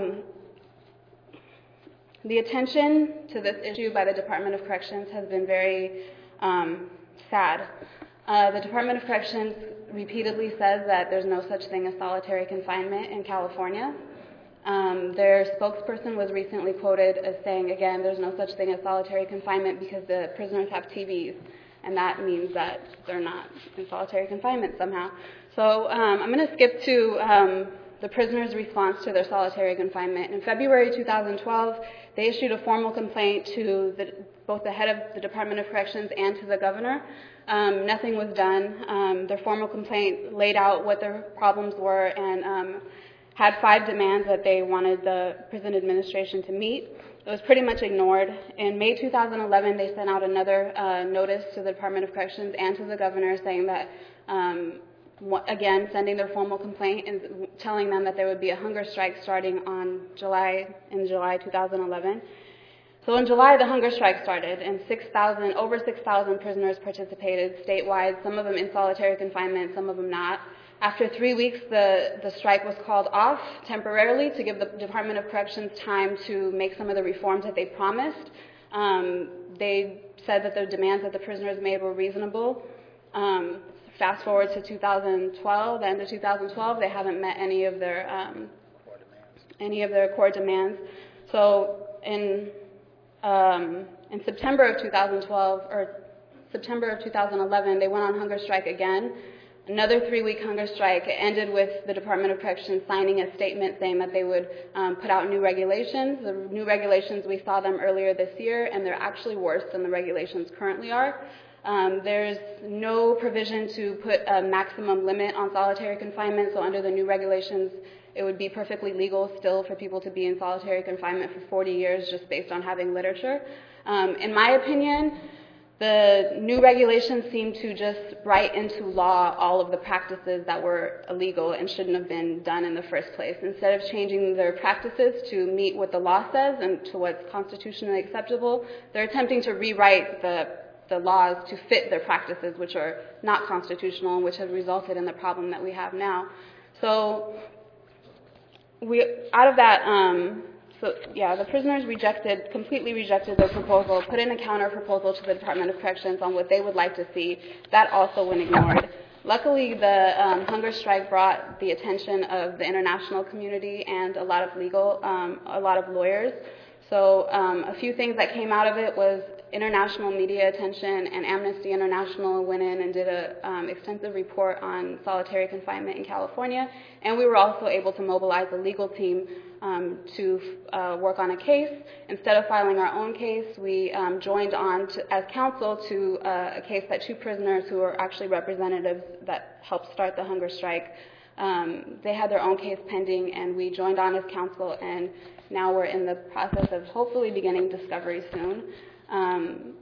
the attention to this issue by the Department of Corrections has been very um, sad. Uh, the Department of Corrections repeatedly says that there's no such thing as solitary confinement in California. Um, their spokesperson was recently quoted as saying, again, there's no such thing as solitary confinement because the prisoners have T Vs, and that means that they're not in solitary confinement somehow. So um, I'm going to skip to um, the prisoners' response to their solitary confinement. In February two thousand twelve, they issued a formal complaint to the, both the head of the Department of Corrections and to the governor. Um, nothing was done. Um, their formal complaint laid out what their problems were and um, had five demands that they wanted the prison administration to meet. It was pretty much ignored. In May two thousand eleven, they sent out another uh, notice to the Department of Corrections and to the governor saying that, um, again, sending their formal complaint and telling them that there would be a hunger strike starting on July, in July two thousand eleven. So in July, the hunger strike started, and six thousand, over six thousand prisoners participated statewide, some of them in solitary confinement, some of them not. After three weeks, the, the strike was called off temporarily to give the Department of Corrections time to make some of the reforms that they promised. Um, they said that the demands that the prisoners made were reasonable. Um, fast forward to two thousand twelve, the end of two thousand twelve, they haven't met any of their um, any of their core demands. So in um, in September of two thousand twelve or September of two thousand eleven, they went on hunger strike again. Another three-week hunger strike ended with the Department of Corrections signing a statement saying that they would um, put out new regulations. The new regulations, we saw them earlier this year, and they're actually worse than the regulations currently are. Um, there's no provision to put a maximum limit on solitary confinement, so under the new regulations, it would be perfectly legal still for people to be in solitary confinement for forty years just based on having literature. Um, in my opinion, the new regulations seem to just write into law all of the practices that were illegal and shouldn't have been done in the first place. Instead of changing their practices to meet what the law says and to what's constitutionally acceptable, they're attempting to rewrite the, the laws to fit their practices, which are not constitutional and which have resulted in the problem that we have now. So we, out of that, um, So, yeah, the prisoners rejected, completely rejected their proposal, put in a counter proposal to the Department of Corrections on what they would like to see. That also went ignored. Luckily, the um, hunger strike brought the attention of the international community and a lot of legal, um, a lot of lawyers. So um, a few things that came out of it was international media attention, and Amnesty International went in and did an um, extensive report on solitary confinement in California. And we were also able to mobilize a legal team um, to uh, work on a case. Instead of filing our own case, we um, joined on to, as counsel to uh, a case that two prisoners who were actually representatives that helped start the hunger strike, um, they had their own case pending, and we joined on as counsel, and now we're in the process of hopefully beginning discovery soon. Um,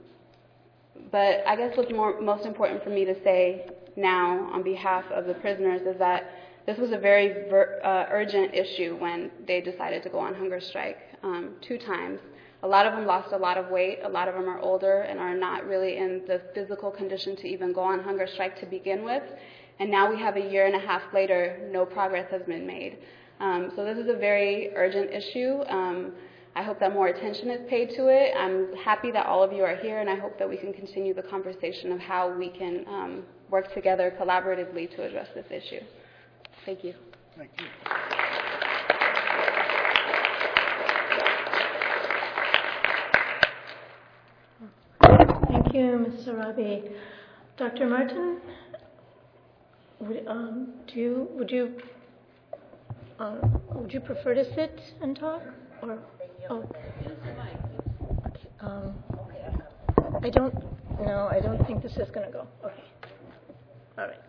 but I guess what's more, most important for me to say now on behalf of the prisoners is that this was a very ver, uh, urgent issue when they decided to go on hunger strike um, two times. A lot of them lost a lot of weight. A lot of them are older and are not really in the physical condition to even go on hunger strike to begin with. And now we have a year and a half later, no progress has been made. Um, so this is a very urgent issue. Um, I hope that more attention is paid to it. I'm happy that all of you are here, and I hope that we can continue the conversation of how we can um, work together collaboratively to address this issue. Thank you. Thank you. Thank you, Miz Rabi. Doctor Martin, would, um, do you would you uh, would you prefer to sit and talk, or oh? Okay. Um, I don't. No, I don't think this is going to go. Okay. All right.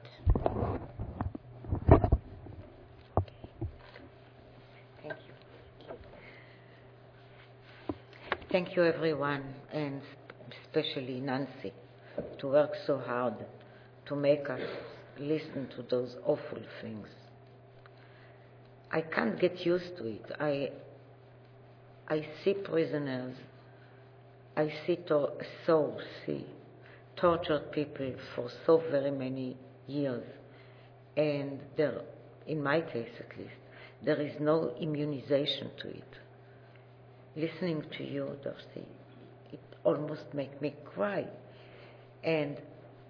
Thank you, everyone, and especially Nancy, to work so hard to make us listen to those awful things. I can't get used to it. I, I see prisoners, I see to, so see tortured people for so very many years. And there, in my case at least, there is no immunization to it. Listening to you, Darcy, it almost makes me cry. And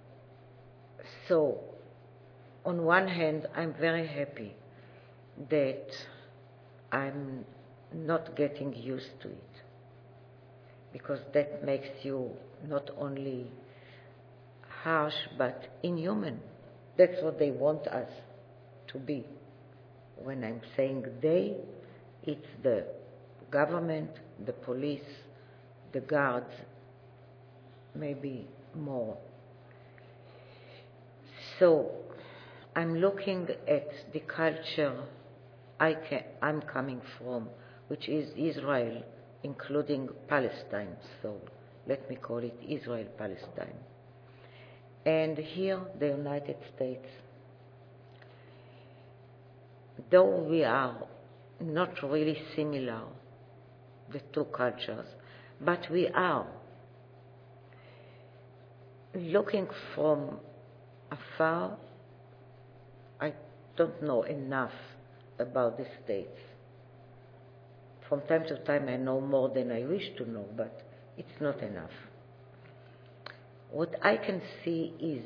so, on one hand, I'm very happy that I'm not getting used to it, because that makes you not only harsh but inhuman. That's what they want us to be. When I'm saying they, it's the government, the police, the guards, maybe more. So I'm looking at the culture I can, I'm coming from, which is Israel, including Palestine. So let me call it Israel-Palestine. And here, the United States. Though we are not really similar, the two cultures, but we are. Looking from afar, I don't know enough about the States. From time to time I know more than I wish to know, but it's not enough. What I can see is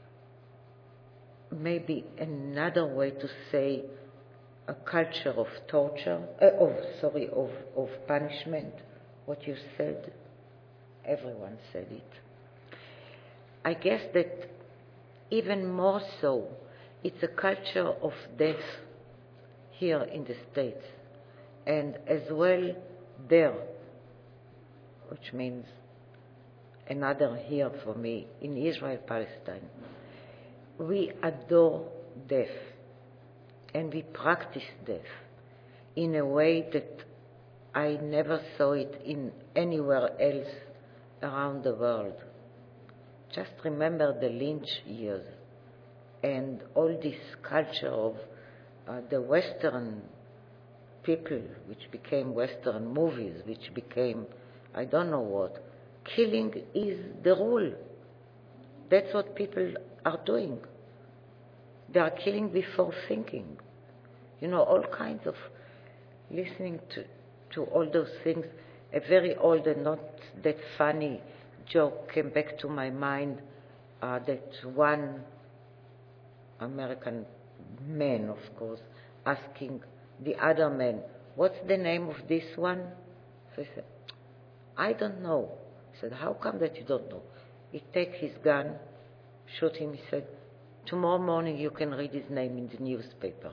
maybe another way to say a culture of torture, uh, of sorry, of, of punishment. What you said, everyone said it. I guess that even more so, it's a culture of death here in the States, and as well there, which means another here for me, in Israel, Palestine. We adore death, and we practice death in a way that I never saw it in anywhere else around the world. Just remember the lynch years and all this culture of uh, the Western people, which became Western movies, which became I don't know what. Killing is the rule. That's what people are doing. They are killing before thinking. You know, all kinds of listening to, to all those things. A very old and not that funny joke came back to my mind, uh, that one American man, of course, asking the other man, what's the name of this one? So he said, I don't know. He said, how come that you don't know? He take his gun, shoot him. He said, tomorrow morning you can read his name in the newspaper.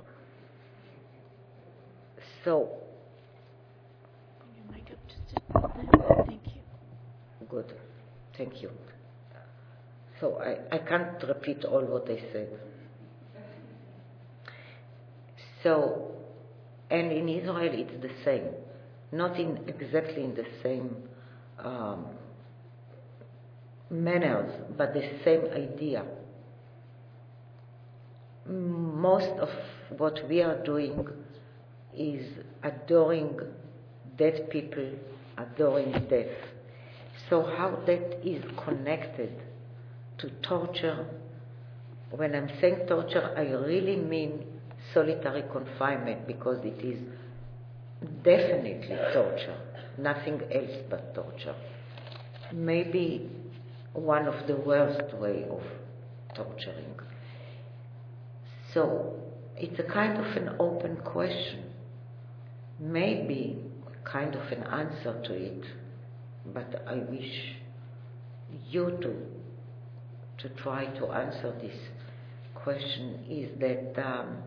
So, Your mic up just a Thank you. good, thank you. So I, I can't repeat all what I said. So, and in Israel it's the same, not in exactly in the same um, manners, but the same idea. Most of what we are doing is adoring dead people, adoring death. So how that is connected to torture, when I'm saying torture, I really mean solitary confinement, because it is definitely torture, nothing else but torture. Maybe one of the worst way of torturing. So it's a kind of an open question, maybe kind of an answer to it, but I wish you to to try to answer this question, is that um,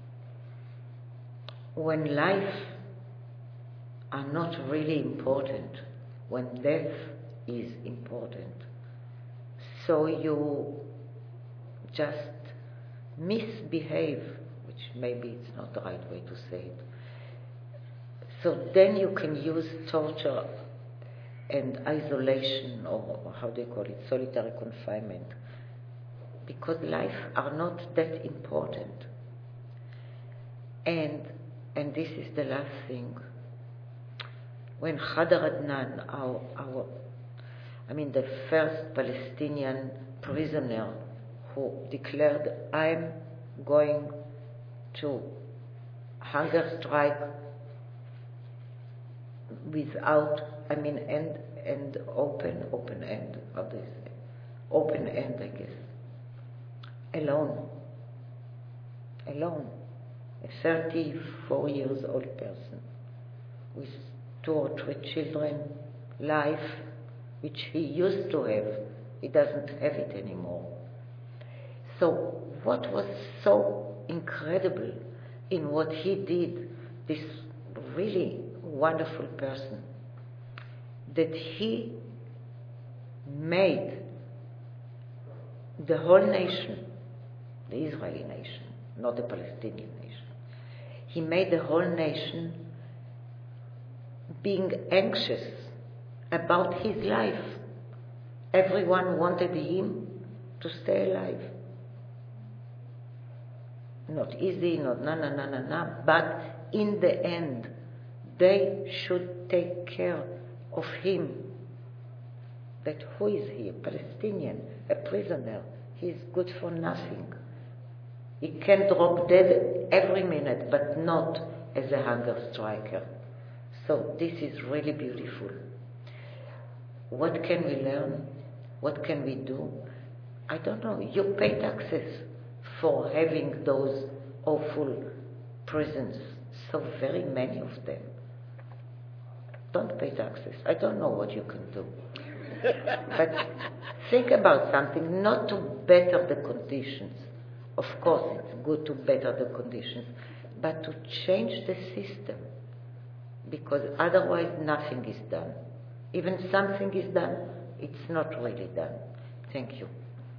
when life are not really important, when death is important, so you just misbehave, which maybe it's not the right way to say it, so then you can use torture and isolation, or how do you call it, solitary confinement, because life are not that important. And and this is the last thing. When Khadr Adnan, our, our I mean the first Palestinian prisoner who declared, I'm going to hunger strike without, I mean, end, end open, open end, how do you say? Open end, I guess. Alone. Alone. A thirty-four years old person with two or three children, life, which he used to have. He doesn't have it anymore. So what was so incredible in what he did, this really wonderful person, that he made the whole nation, the Israeli nation, not the Palestinian nation, he made the whole nation being anxious about his life. Everyone wanted him to stay alive. Not easy, not na na na na na, but in the end, they should take care of him. That who is he? A Palestinian, a prisoner. He is good for nothing. He can drop dead every minute, but not as a hunger striker. So this is really beautiful. What can we learn? What can we do? I don't know. You pay taxes for having those awful prisons. So very many of them. Don't pay taxes. I don't know what you can do. But think about something, not to better the conditions. Of course, it's good to better the conditions, but to change the system, because otherwise nothing is done. Even something is done, it's not really done. Thank you.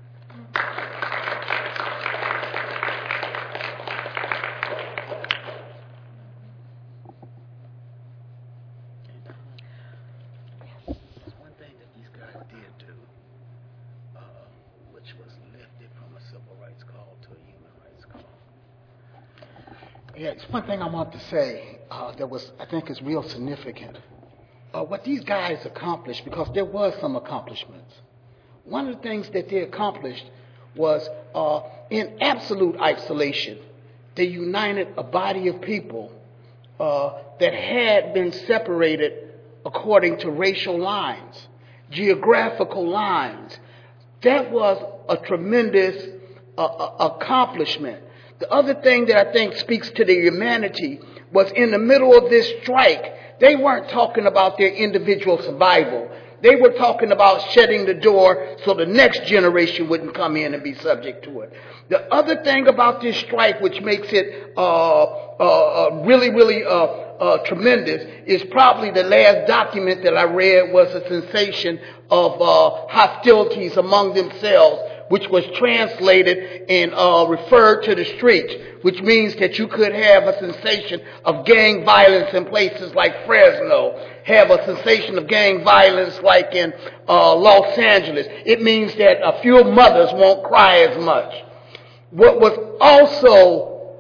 Yeah, it's one thing I want to say uh, that was, I think, is real significant. Uh, what these guys accomplished, because there was some accomplishments. One of the things that they accomplished was, uh, in absolute isolation, they united a body of people uh, that had been separated according to racial lines, geographical lines. That was a tremendous uh, accomplishment. The other thing that I think speaks to their humanity was in the middle of this strike, they weren't talking about their individual survival. They were talking about shutting the door so the next generation wouldn't come in and be subject to it. The other thing about this strike, which makes it uh, uh, really, really uh, uh, tremendous, is probably the last document that I read was a sensation of uh, hostilities among themselves, which was translated and uh, referred to the streets, which means that you could have a sensation of gang violence in places like Fresno, have a sensation of gang violence like in uh, Los Angeles. It means that a few mothers won't cry as much. What was also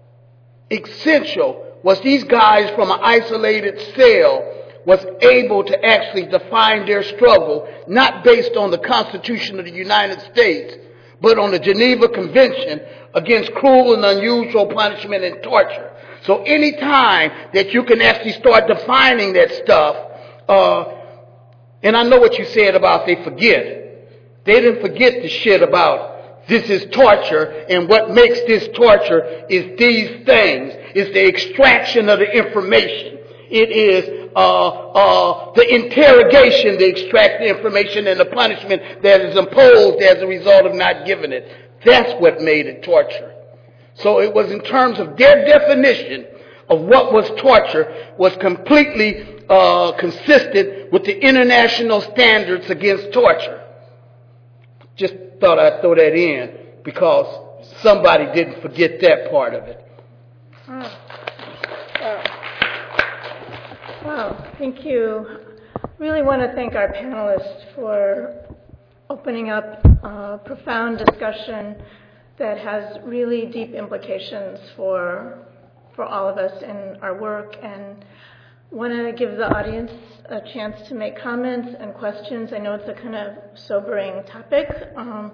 essential was these guys from an isolated cell was able to actually define their struggle, not based on the Constitution of the United States, but on the Geneva Convention against cruel and unusual punishment and torture. So any time that you can actually start defining that stuff, uh, and I know what you said about they forget. They didn't forget the shit about this is torture, and what makes this torture is these things. It's the extraction of the information. It is Uh, uh, the interrogation to extract the information and the punishment that is imposed as a result of not giving it. That's what made it torture. So it was in terms of their definition of what was torture was completely uh, consistent with the international standards against torture. Just thought I'd throw that in because somebody didn't forget that part of it. Oh. Oh. Wow, thank you. Really want to thank our panelists for opening up a profound discussion that has really deep implications for for all of us in our work, and want to give the audience a chance to make comments and questions. I know it's a kind of sobering topic, um,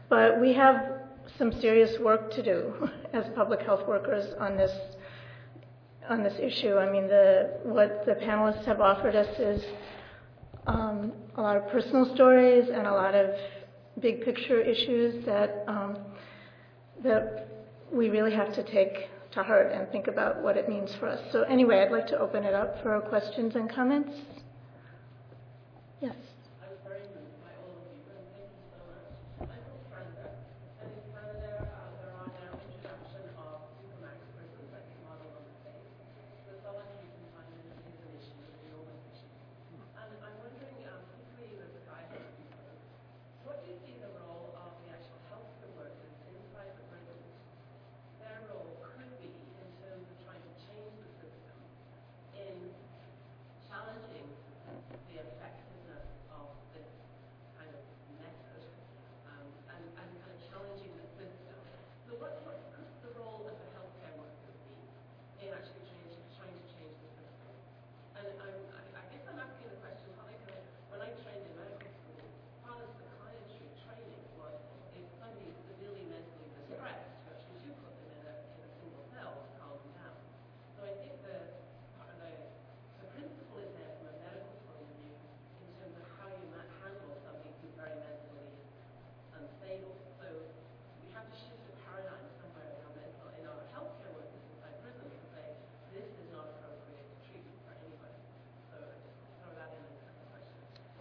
But we have some serious work to do as public health workers on this on this issue. I mean, the what the panelists have offered us is um, a lot of personal stories and a lot of big picture issues that um, that we really have to take to heart and think about what it means for us. So anyway, I'd like to open it up for questions and comments. Yes. I was very moved by all of you, and thank you so much. I'm from Canada, and in Canada uh, there are now introduction of supermax prisons that can model on the States. So solitary confinement is an issue, an enormous issue. And I'm wondering, um, particularly with the guidance people, what do you see the role of the actual healthcare workers inside the prisons? Their role could be in terms of trying to change the system in challenging the effectiveness of this kind of method um, and, and kind of challenging the system. So what, what could the role of the healthcare workers be in actually changing, trying to change the system? And I'm, I, I guess I'm asking the question, because when I trained in medical school, part of psychiatry training was if somebody is severely mentally distressed, you actually do put them in a, in a single cell to calm them down. So I think the, the, the principle is there from a medical point of view in terms of how you might handle somebody who's very mentally unstable. So we have to shift the paradigm somewhere in our mental, in our healthcare workers inside prisons to say this is not appropriate treatment for anybody. So I just throw that in as a question.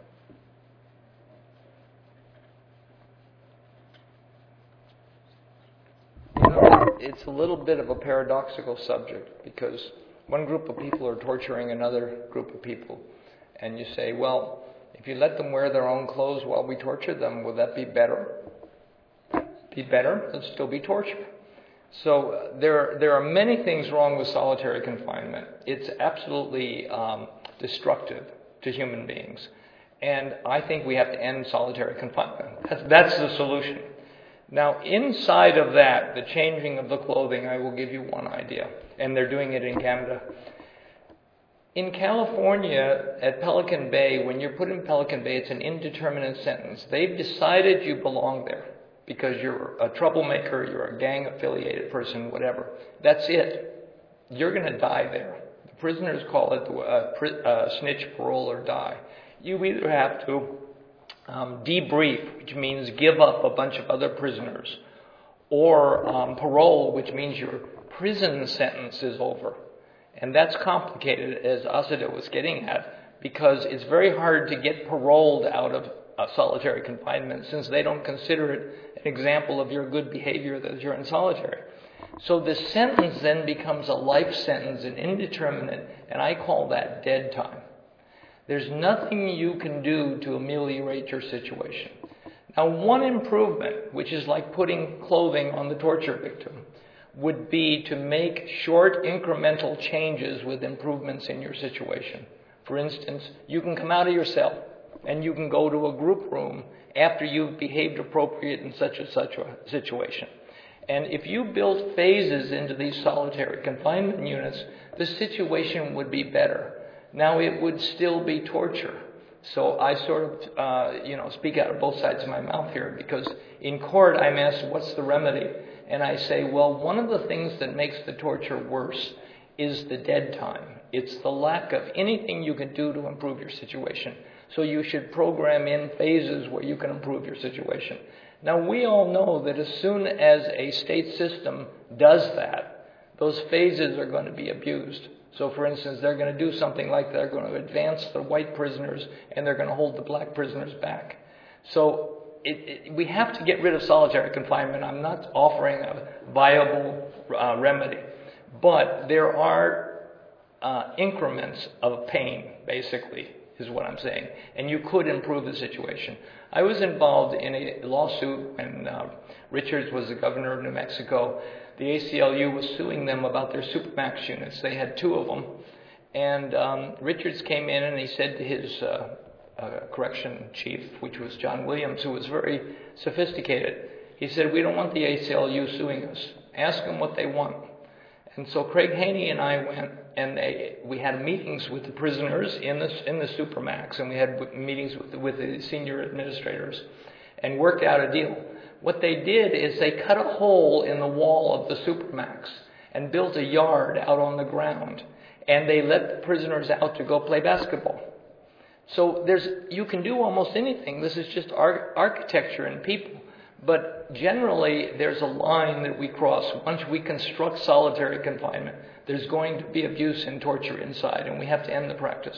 You know, it's a little bit of a paradoxical subject because one group of people are torturing another group of people. And you say, well, if you let them wear their own clothes while we torture them, will that be better? Be better? It'll still be torture. So uh, there, there are many things wrong with solitary confinement. It's absolutely um, destructive to human beings. And I think we have to end solitary confinement. That's, that's the solution. Now, inside of that, the changing of the clothing, I will give you one idea. And they're doing it in Canada. In California, at Pelican Bay, when you're put in Pelican Bay, it's an indeterminate sentence. They've decided you belong there because you're a troublemaker, you're a gang-affiliated person, whatever. That's it. You're going to die there. The prisoners call it uh, uh, snitch, parole, or die. You either have to um, debrief, which means give up a bunch of other prisoners, or um, parole, which means your prison sentence is over. And that's complicated, as Asada was getting at, because it's very hard to get paroled out of uh, solitary confinement since they don't consider it an example of your good behavior that you're in solitary. So the sentence then becomes a life sentence, an indeterminate, and I call that dead time. There's nothing you can do to ameliorate your situation. Now, one improvement, which is like putting clothing on the torture victim, would be to make short incremental changes with improvements in your situation. For instance, you can come out of your cell and you can go to a group room after you've behaved appropriate in such and such a situation. And if you built phases into these solitary confinement units, the situation would be better. Now, it would still be torture. So I sort of, uh, you know, speak out of both sides of my mouth here, because in court I'm asked, what's the remedy? And I say, well, one of the things that makes the torture worse is the dead time. It's the lack of anything you can do to improve your situation. So you should program in phases where you can improve your situation. Now, we all know that as soon as a state system does that, those phases are going to be abused. So, for instance, they're going to do something like they're going to advance the white prisoners and they're going to hold the black prisoners back. So it, it, we have to get rid of solitary confinement. I'm not offering a viable uh, remedy. But there are uh, increments of pain, basically, is what I'm saying. And you could improve the situation. I was involved in a lawsuit when uh, Richards was the governor of New Mexico. The A C L U was suing them about their Supermax units. They had two of them. And um, Richards came in and he said to his uh, uh, correction chief, which was John Williams, who was very sophisticated, he said, we don't want the A C L U suing us. Ask them what they want. And so Craig Haney and I went and they, we had meetings with the prisoners in the, in the Supermax, and we had meetings with, with the senior administrators and worked out a deal. What they did is they cut a hole in the wall of the Supermax and built a yard out on the ground, and they let the prisoners out to go play basketball. So there's, you can do almost anything. This is just ar- architecture and people. But generally, there's a line that we cross. Once we construct solitary confinement, there's going to be abuse and torture inside, and we have to end the practice.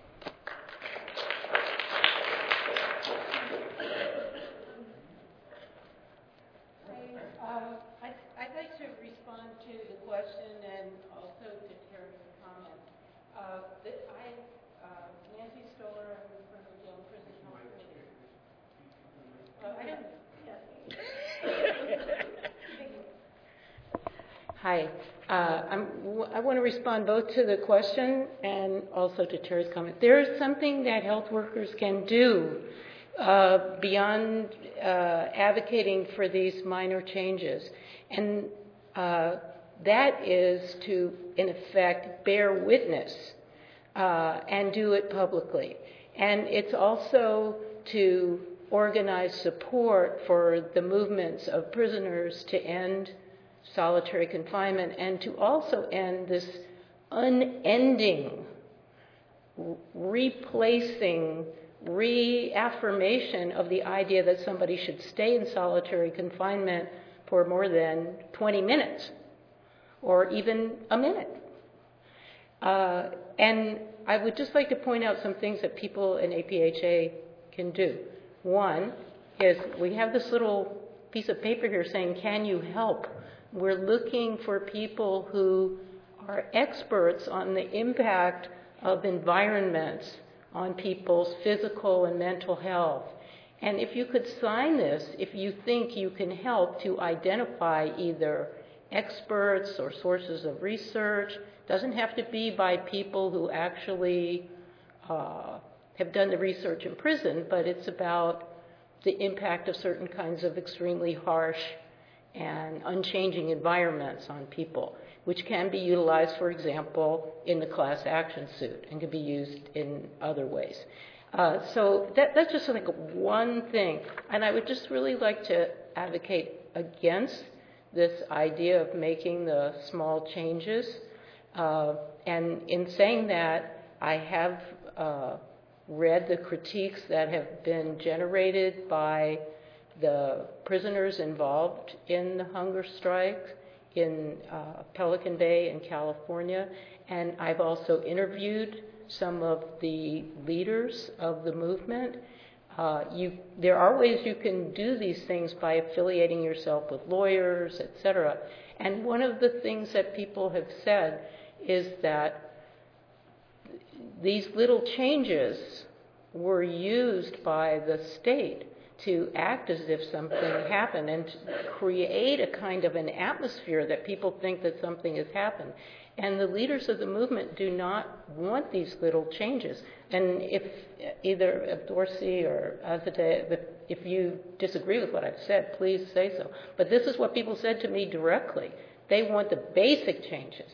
Uh, I'd, I'd like to respond to the question and also to Terry's comment. Uh, that I, uh, Nancy Stoller, I'm from the Yale Prison Health Committee. Uh, I don't. Hi. Uh, I'm, I want to respond both to the question and also to Terry's comment. There is something that health workers can do uh, beyond uh, advocating for these minor changes. And uh, that is to, in effect, bear witness uh, and do it publicly. And it's also to organize support for the movements of prisoners to end solitary confinement and to also end this unending, replacing, reaffirmation of the idea that somebody should stay in solitary confinement for more than twenty minutes or even a minute. Uh, and I would just like to point out some things that people in A P H A can do. One is we have this little piece of paper here saying, can you help? We're looking for people who are experts on the impact of environments on people's physical and mental health. And if you could sign this, if you think you can help to identify either experts or sources of research, doesn't have to be by people who actually uh, have done the research in prison, but it's about the impact of certain kinds of extremely harsh and unchanging environments on people, which can be utilized, for example, in the class action suit and can be used in other ways. Uh, so that, that's just like one thing. And I would just really like to advocate against this idea of making the small changes. Uh, and in saying that, I have uh, read the critiques that have been generated by the prisoners involved in the hunger strike in uh, Pelican Bay in California, and I've also interviewed some of the leaders of the movement. Uh, you, there are ways you can do these things by affiliating yourself with lawyers, et cetera. And one of the things that people have said is that these little changes were used by the state to act as if something happened and to create a kind of an atmosphere that people think that something has happened. And the leaders of the movement do not want these little changes. And if either Dorsey or Azadeh, if you disagree with what I've said, please say so. But this is what people said to me directly. They want the basic changes,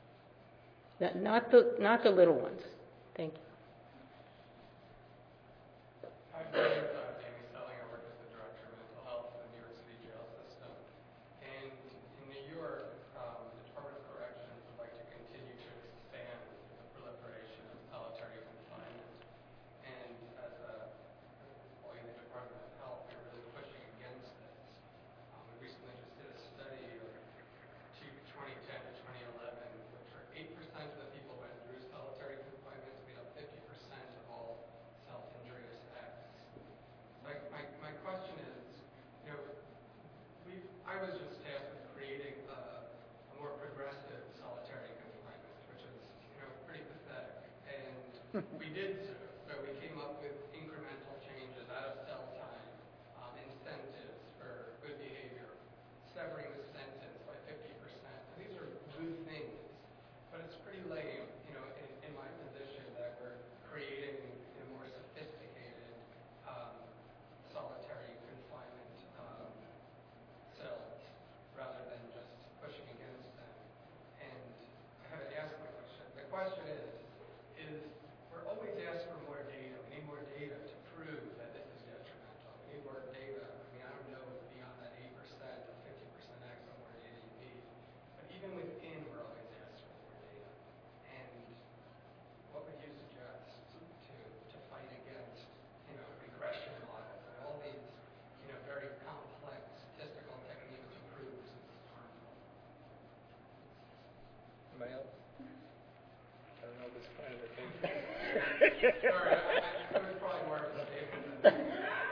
not the, not the little ones. Thank you. We did so. So we came up with incremental changes out of cell time, um, incentives for good behavior, severing the sentence by fifty percent. These are good things, but it's pretty lame, you know, in, in my position that we're creating a more sophisticated um, solitary confinement um, cells rather than just pushing against them. And I haven't asked my question. The question is, is we're always asked for more data. We need more data to prove that this is detrimental. We need more data. I mean, I don't know beyond that Sorry, I, I was probably more of a statement.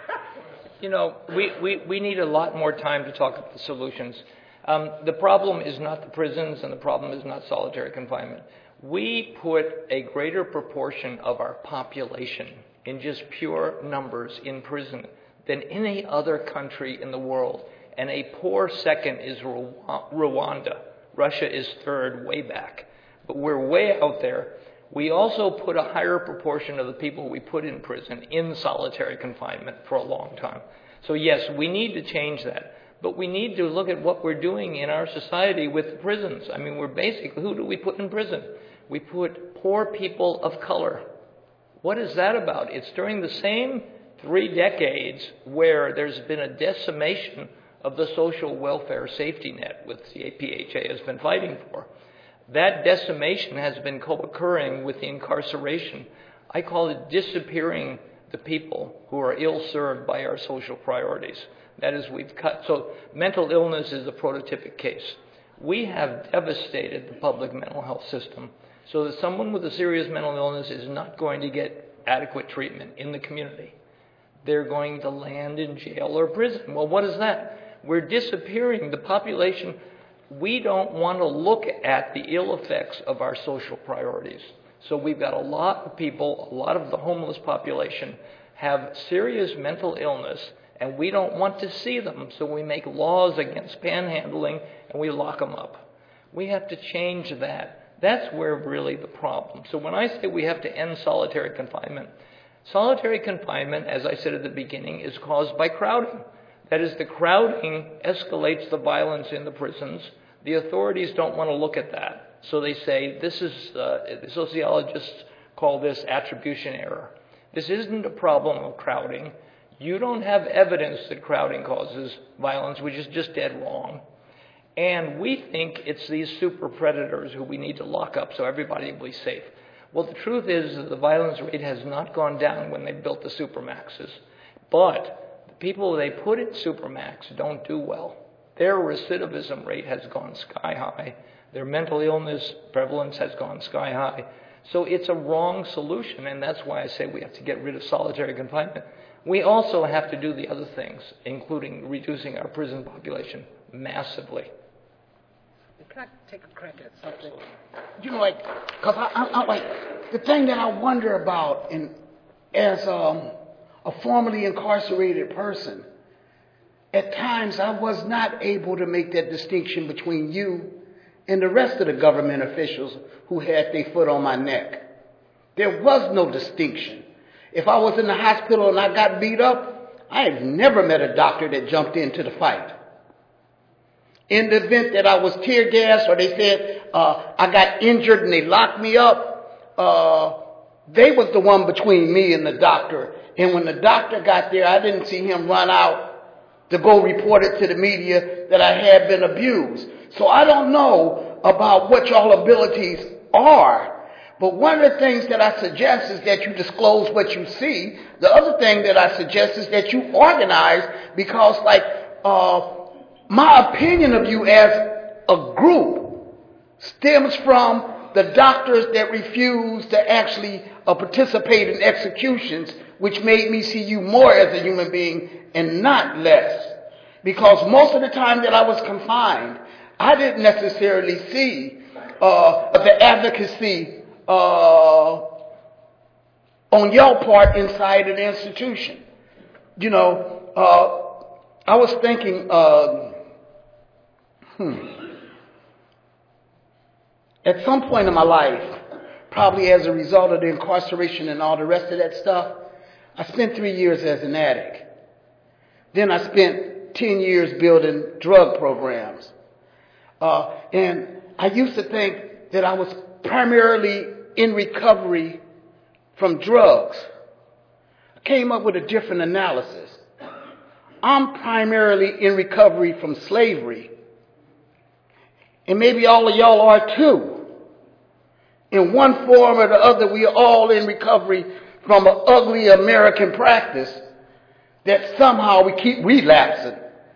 You know, we, we, we need a lot more time to talk about the solutions. Um, the problem is not the prisons, and the problem is not solitary confinement. We put a greater proportion of our population in just pure numbers in prison than any other country in the world. And a poor second is Rwanda. Russia is third, way back. But we're way out there. We also put a higher proportion of the people we put in prison in solitary confinement for a long time. So yes, we need to change that. But we need to look at what we're doing in our society with prisons. I mean, we're basically, who do we put in prison? We put poor people of color. What is that about? It's during the same three decades where there's been a decimation of the social welfare safety net, which the A P H A has been fighting for. That decimation has been co-occurring with the incarceration. I call it disappearing the people who are ill-served by our social priorities. That is, we've cut. So mental illness is a prototypic case. We have devastated the public mental health system so that someone with a serious mental illness is not going to get adequate treatment in the community. They're going to land in jail or prison. Well, what is that? We're disappearing the population. We don't want to look at the ill effects of our social priorities. So we've got a lot of people, a lot of the homeless population have serious mental illness, and we don't want to see them, so we make laws against panhandling and we lock them up. We have to change that. That's where really the problem. So when I say we have to end solitary confinement, solitary confinement, as I said at the beginning, is caused by crowding. That is, the crowding escalates the violence in the prisons. The authorities don't want to look at that. So they say, this is, uh, the sociologists call this attribution error. This isn't a problem of crowding. You don't have evidence that crowding causes violence, which is just dead wrong. And we think it's these super predators who we need to lock up so everybody will be safe. Well, the truth is that the violence rate has not gone down when they built the supermaxes. But the people they put in supermax don't do well. Their recidivism rate has gone sky high. Their mental illness prevalence has gone sky high. So it's a wrong solution, and that's why I say we have to get rid of solitary confinement. We also have to do the other things, including reducing our prison population massively. Can I take a crack at something? You know, like, because I, I, I, like, the thing that I wonder about in, as um, a formerly incarcerated person, at times I was not able to make that distinction between you and the rest of the government officials who had their foot on my neck. There was no distinction. If I was in the hospital and I got beat up, I have never met a doctor that jumped into the fight. In the event that I was tear gassed or they said uh, I got injured and they locked me up, uh, they was the one between me and the doctor. And when the doctor got there, I didn't see him run out to go report it to the media that I had been abused. So I don't know about what y'all abilities are. But one of the things that I suggest is that you disclose what you see. The other thing that I suggest is that you organize, because, like, uh, my opinion of you as a group stems from the doctors that refused to actually uh, participate in executions, which made me see you more as a human being and not less. Because most of the time that I was confined, I didn't necessarily see uh, the advocacy uh, on your part inside of the institution. You know, uh, I was thinking, uh, hmm, at some point in my life, probably as a result of the incarceration and all the rest of that stuff, I spent three years as an addict. Then I spent ten years building drug programs. Uh, and I used to think that I was primarily in recovery from drugs. I came up with a different analysis. I'm primarily in recovery from slavery. And maybe all of y'all are too. In one form or the other, we are all in recovery from an ugly American practice that somehow we keep relapsing.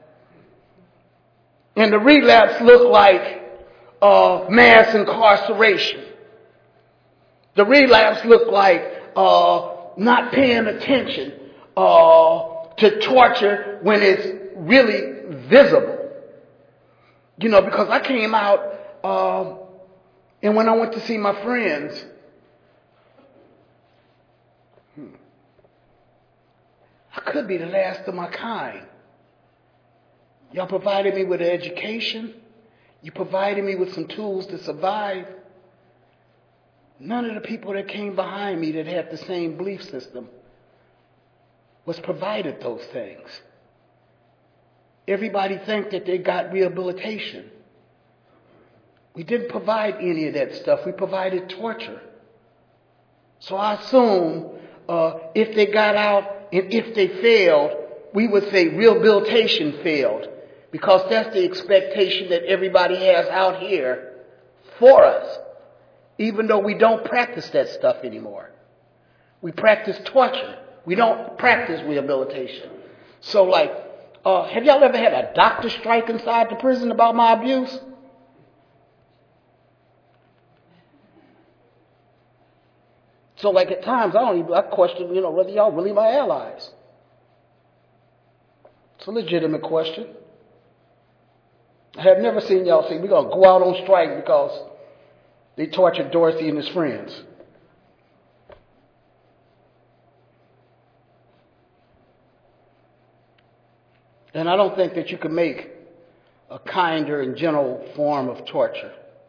And the relapse look like uh, mass incarceration. The relapse look like uh, not paying attention uh, to torture when it's really visible. You know, because I came out, uh, and when I went to see my friends, hmm, I could be the last of my kind. Y'all provided me with an education. You provided me with some tools to survive. None of the people that came behind me that had the same belief system was provided those things. Everybody think that they got rehabilitation. We didn't provide any of that stuff. We provided torture. So I assume uh, if they got out and if they failed, we would say rehabilitation failed, because that's the expectation that everybody has out here for us, even though we don't practice that stuff anymore. We practice torture. We don't practice rehabilitation. So like, uh, have y'all ever had a doctor strike inside the prison about my abuse? So like at times I don't even, I question, you know, whether y'all really my allies. It's a legitimate question. I have never seen y'all say, we're going to go out on strike because they tortured Dorothy and his friends. And I don't think that you can make a kinder and gentle form of torture.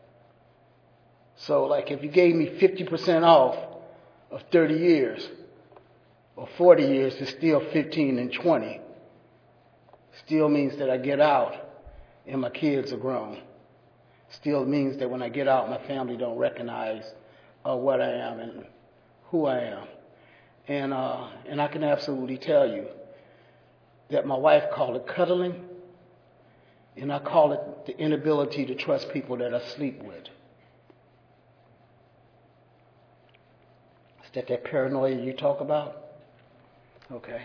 So like if you gave me fifty percent off of thirty years or forty years, it's still fifteen and twenty. Still means that I get out and my kids are grown. Still means that when I get out, my family don't recognize uh, what I am and who I am. And uh, and I can absolutely tell you that my wife called it cuddling, and I call it the inability to trust people that I sleep with. Is that that paranoia you talk about? Okay.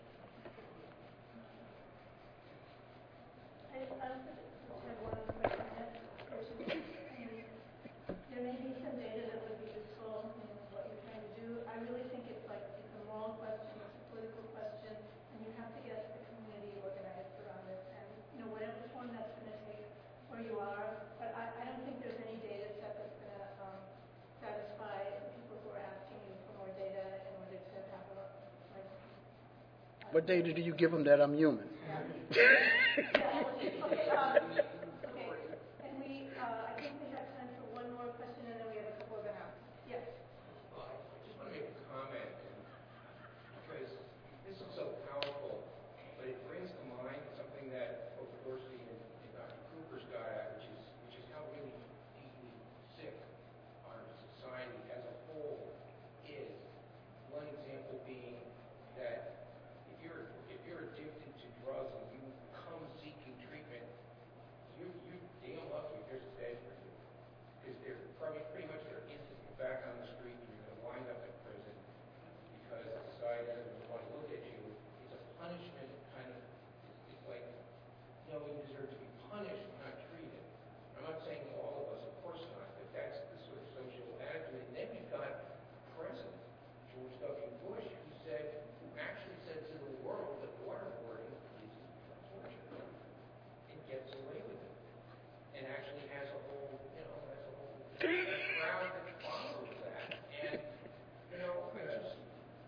There may be some data that would be useful in what you're trying to do. I really think it's like it's a moral question, it's a political question, and you have to get the community organized around it. And you know, whatever form that's going to take, where you are. But I, I don't think there's any data set that's going to um, satisfy the people who are asking you for more data in order to have a like. Uh, What data do you give them that I'm human? Yeah. Yeah, okay, um, okay. And we, uh, I think we have time for one more question, and then we have a couple of announcements. Yes. Well, I just want to make a comment, because this is so powerful, but it brings to mind something that both Dorsey and, and Doctor Cooper's got at, which is which is how really deeply sick our society as a whole is. One example being that if you're if you're addicted to drugs and you come seeking treatment, you you damn lucky if there's a bed for you, because they're probably pretty much they're instantly back on the street and you're going to wind up in prison because society doesn't want to look at you. It's a punishment kind of. It's, it's like, you know, we deserve to be punished, not treated. I'm not saying all of us, of course not, but that's the sort of social attitude. And then you've got President George W. Bush, who said, who actually said to the world that waterboarding is torture and gets away with it, and actually has a whole, you know, has a whole crowd that follows that. And you know, I just,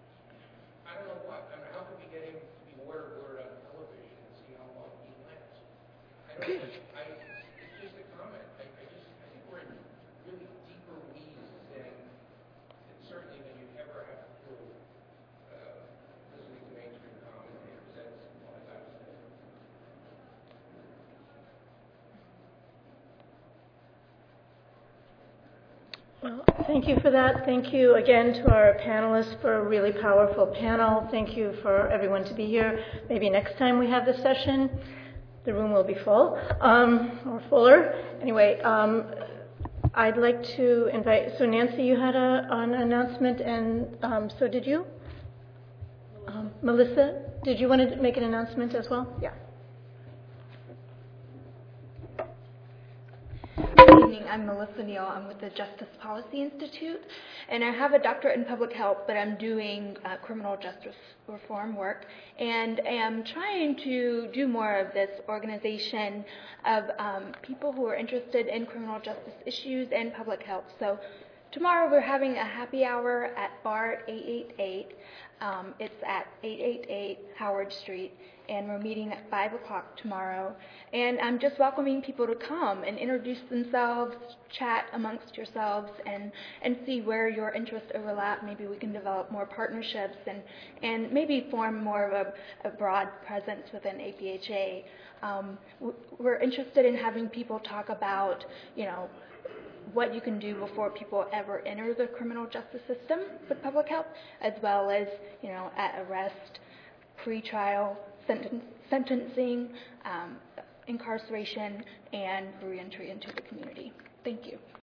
I don't know what. I mean, how could we get him to be waterboarded on television and see how long he lasts? I don't. I. It's just a comment. I, I just. I think we're in really deeper weeds than, than certainly than you'd ever have through uh, listening to mainstream commentators. That's all I got to say. Well, thank you for that. Thank you again to our panelists for a really powerful panel. Thank you for everyone to be here. Maybe next time we have this session, the room will be full, um, or fuller. Anyway, um, I'd like to invite, so Nancy, you had a, an announcement, and um, so did you? Um, Melissa, did you want to make an announcement as well? Yeah. Good evening. evening. I'm Melissa Neal. I'm with the Justice Policy Institute, and I have a doctorate in public health, but I'm doing uh, criminal justice reform work, and am trying to do more of this organization of um, people who are interested in criminal justice issues and public health. So tomorrow we're having a happy hour at Bar eight eight eight. Um, it's at eight eight eight Howard Street, and we're meeting at five o'clock tomorrow. And I'm just welcoming people to come and introduce themselves, chat amongst yourselves, and, and see where your interests overlap. Maybe we can develop more partnerships and, and maybe form more of a, a broad presence within A P H A. Um, we're interested in having people talk about, you know, what you can do before people ever enter the criminal justice system with public health, as well as, you know, at arrest, pre-trial, senten- sentencing, um, incarceration, and reentry into the community. Thank you.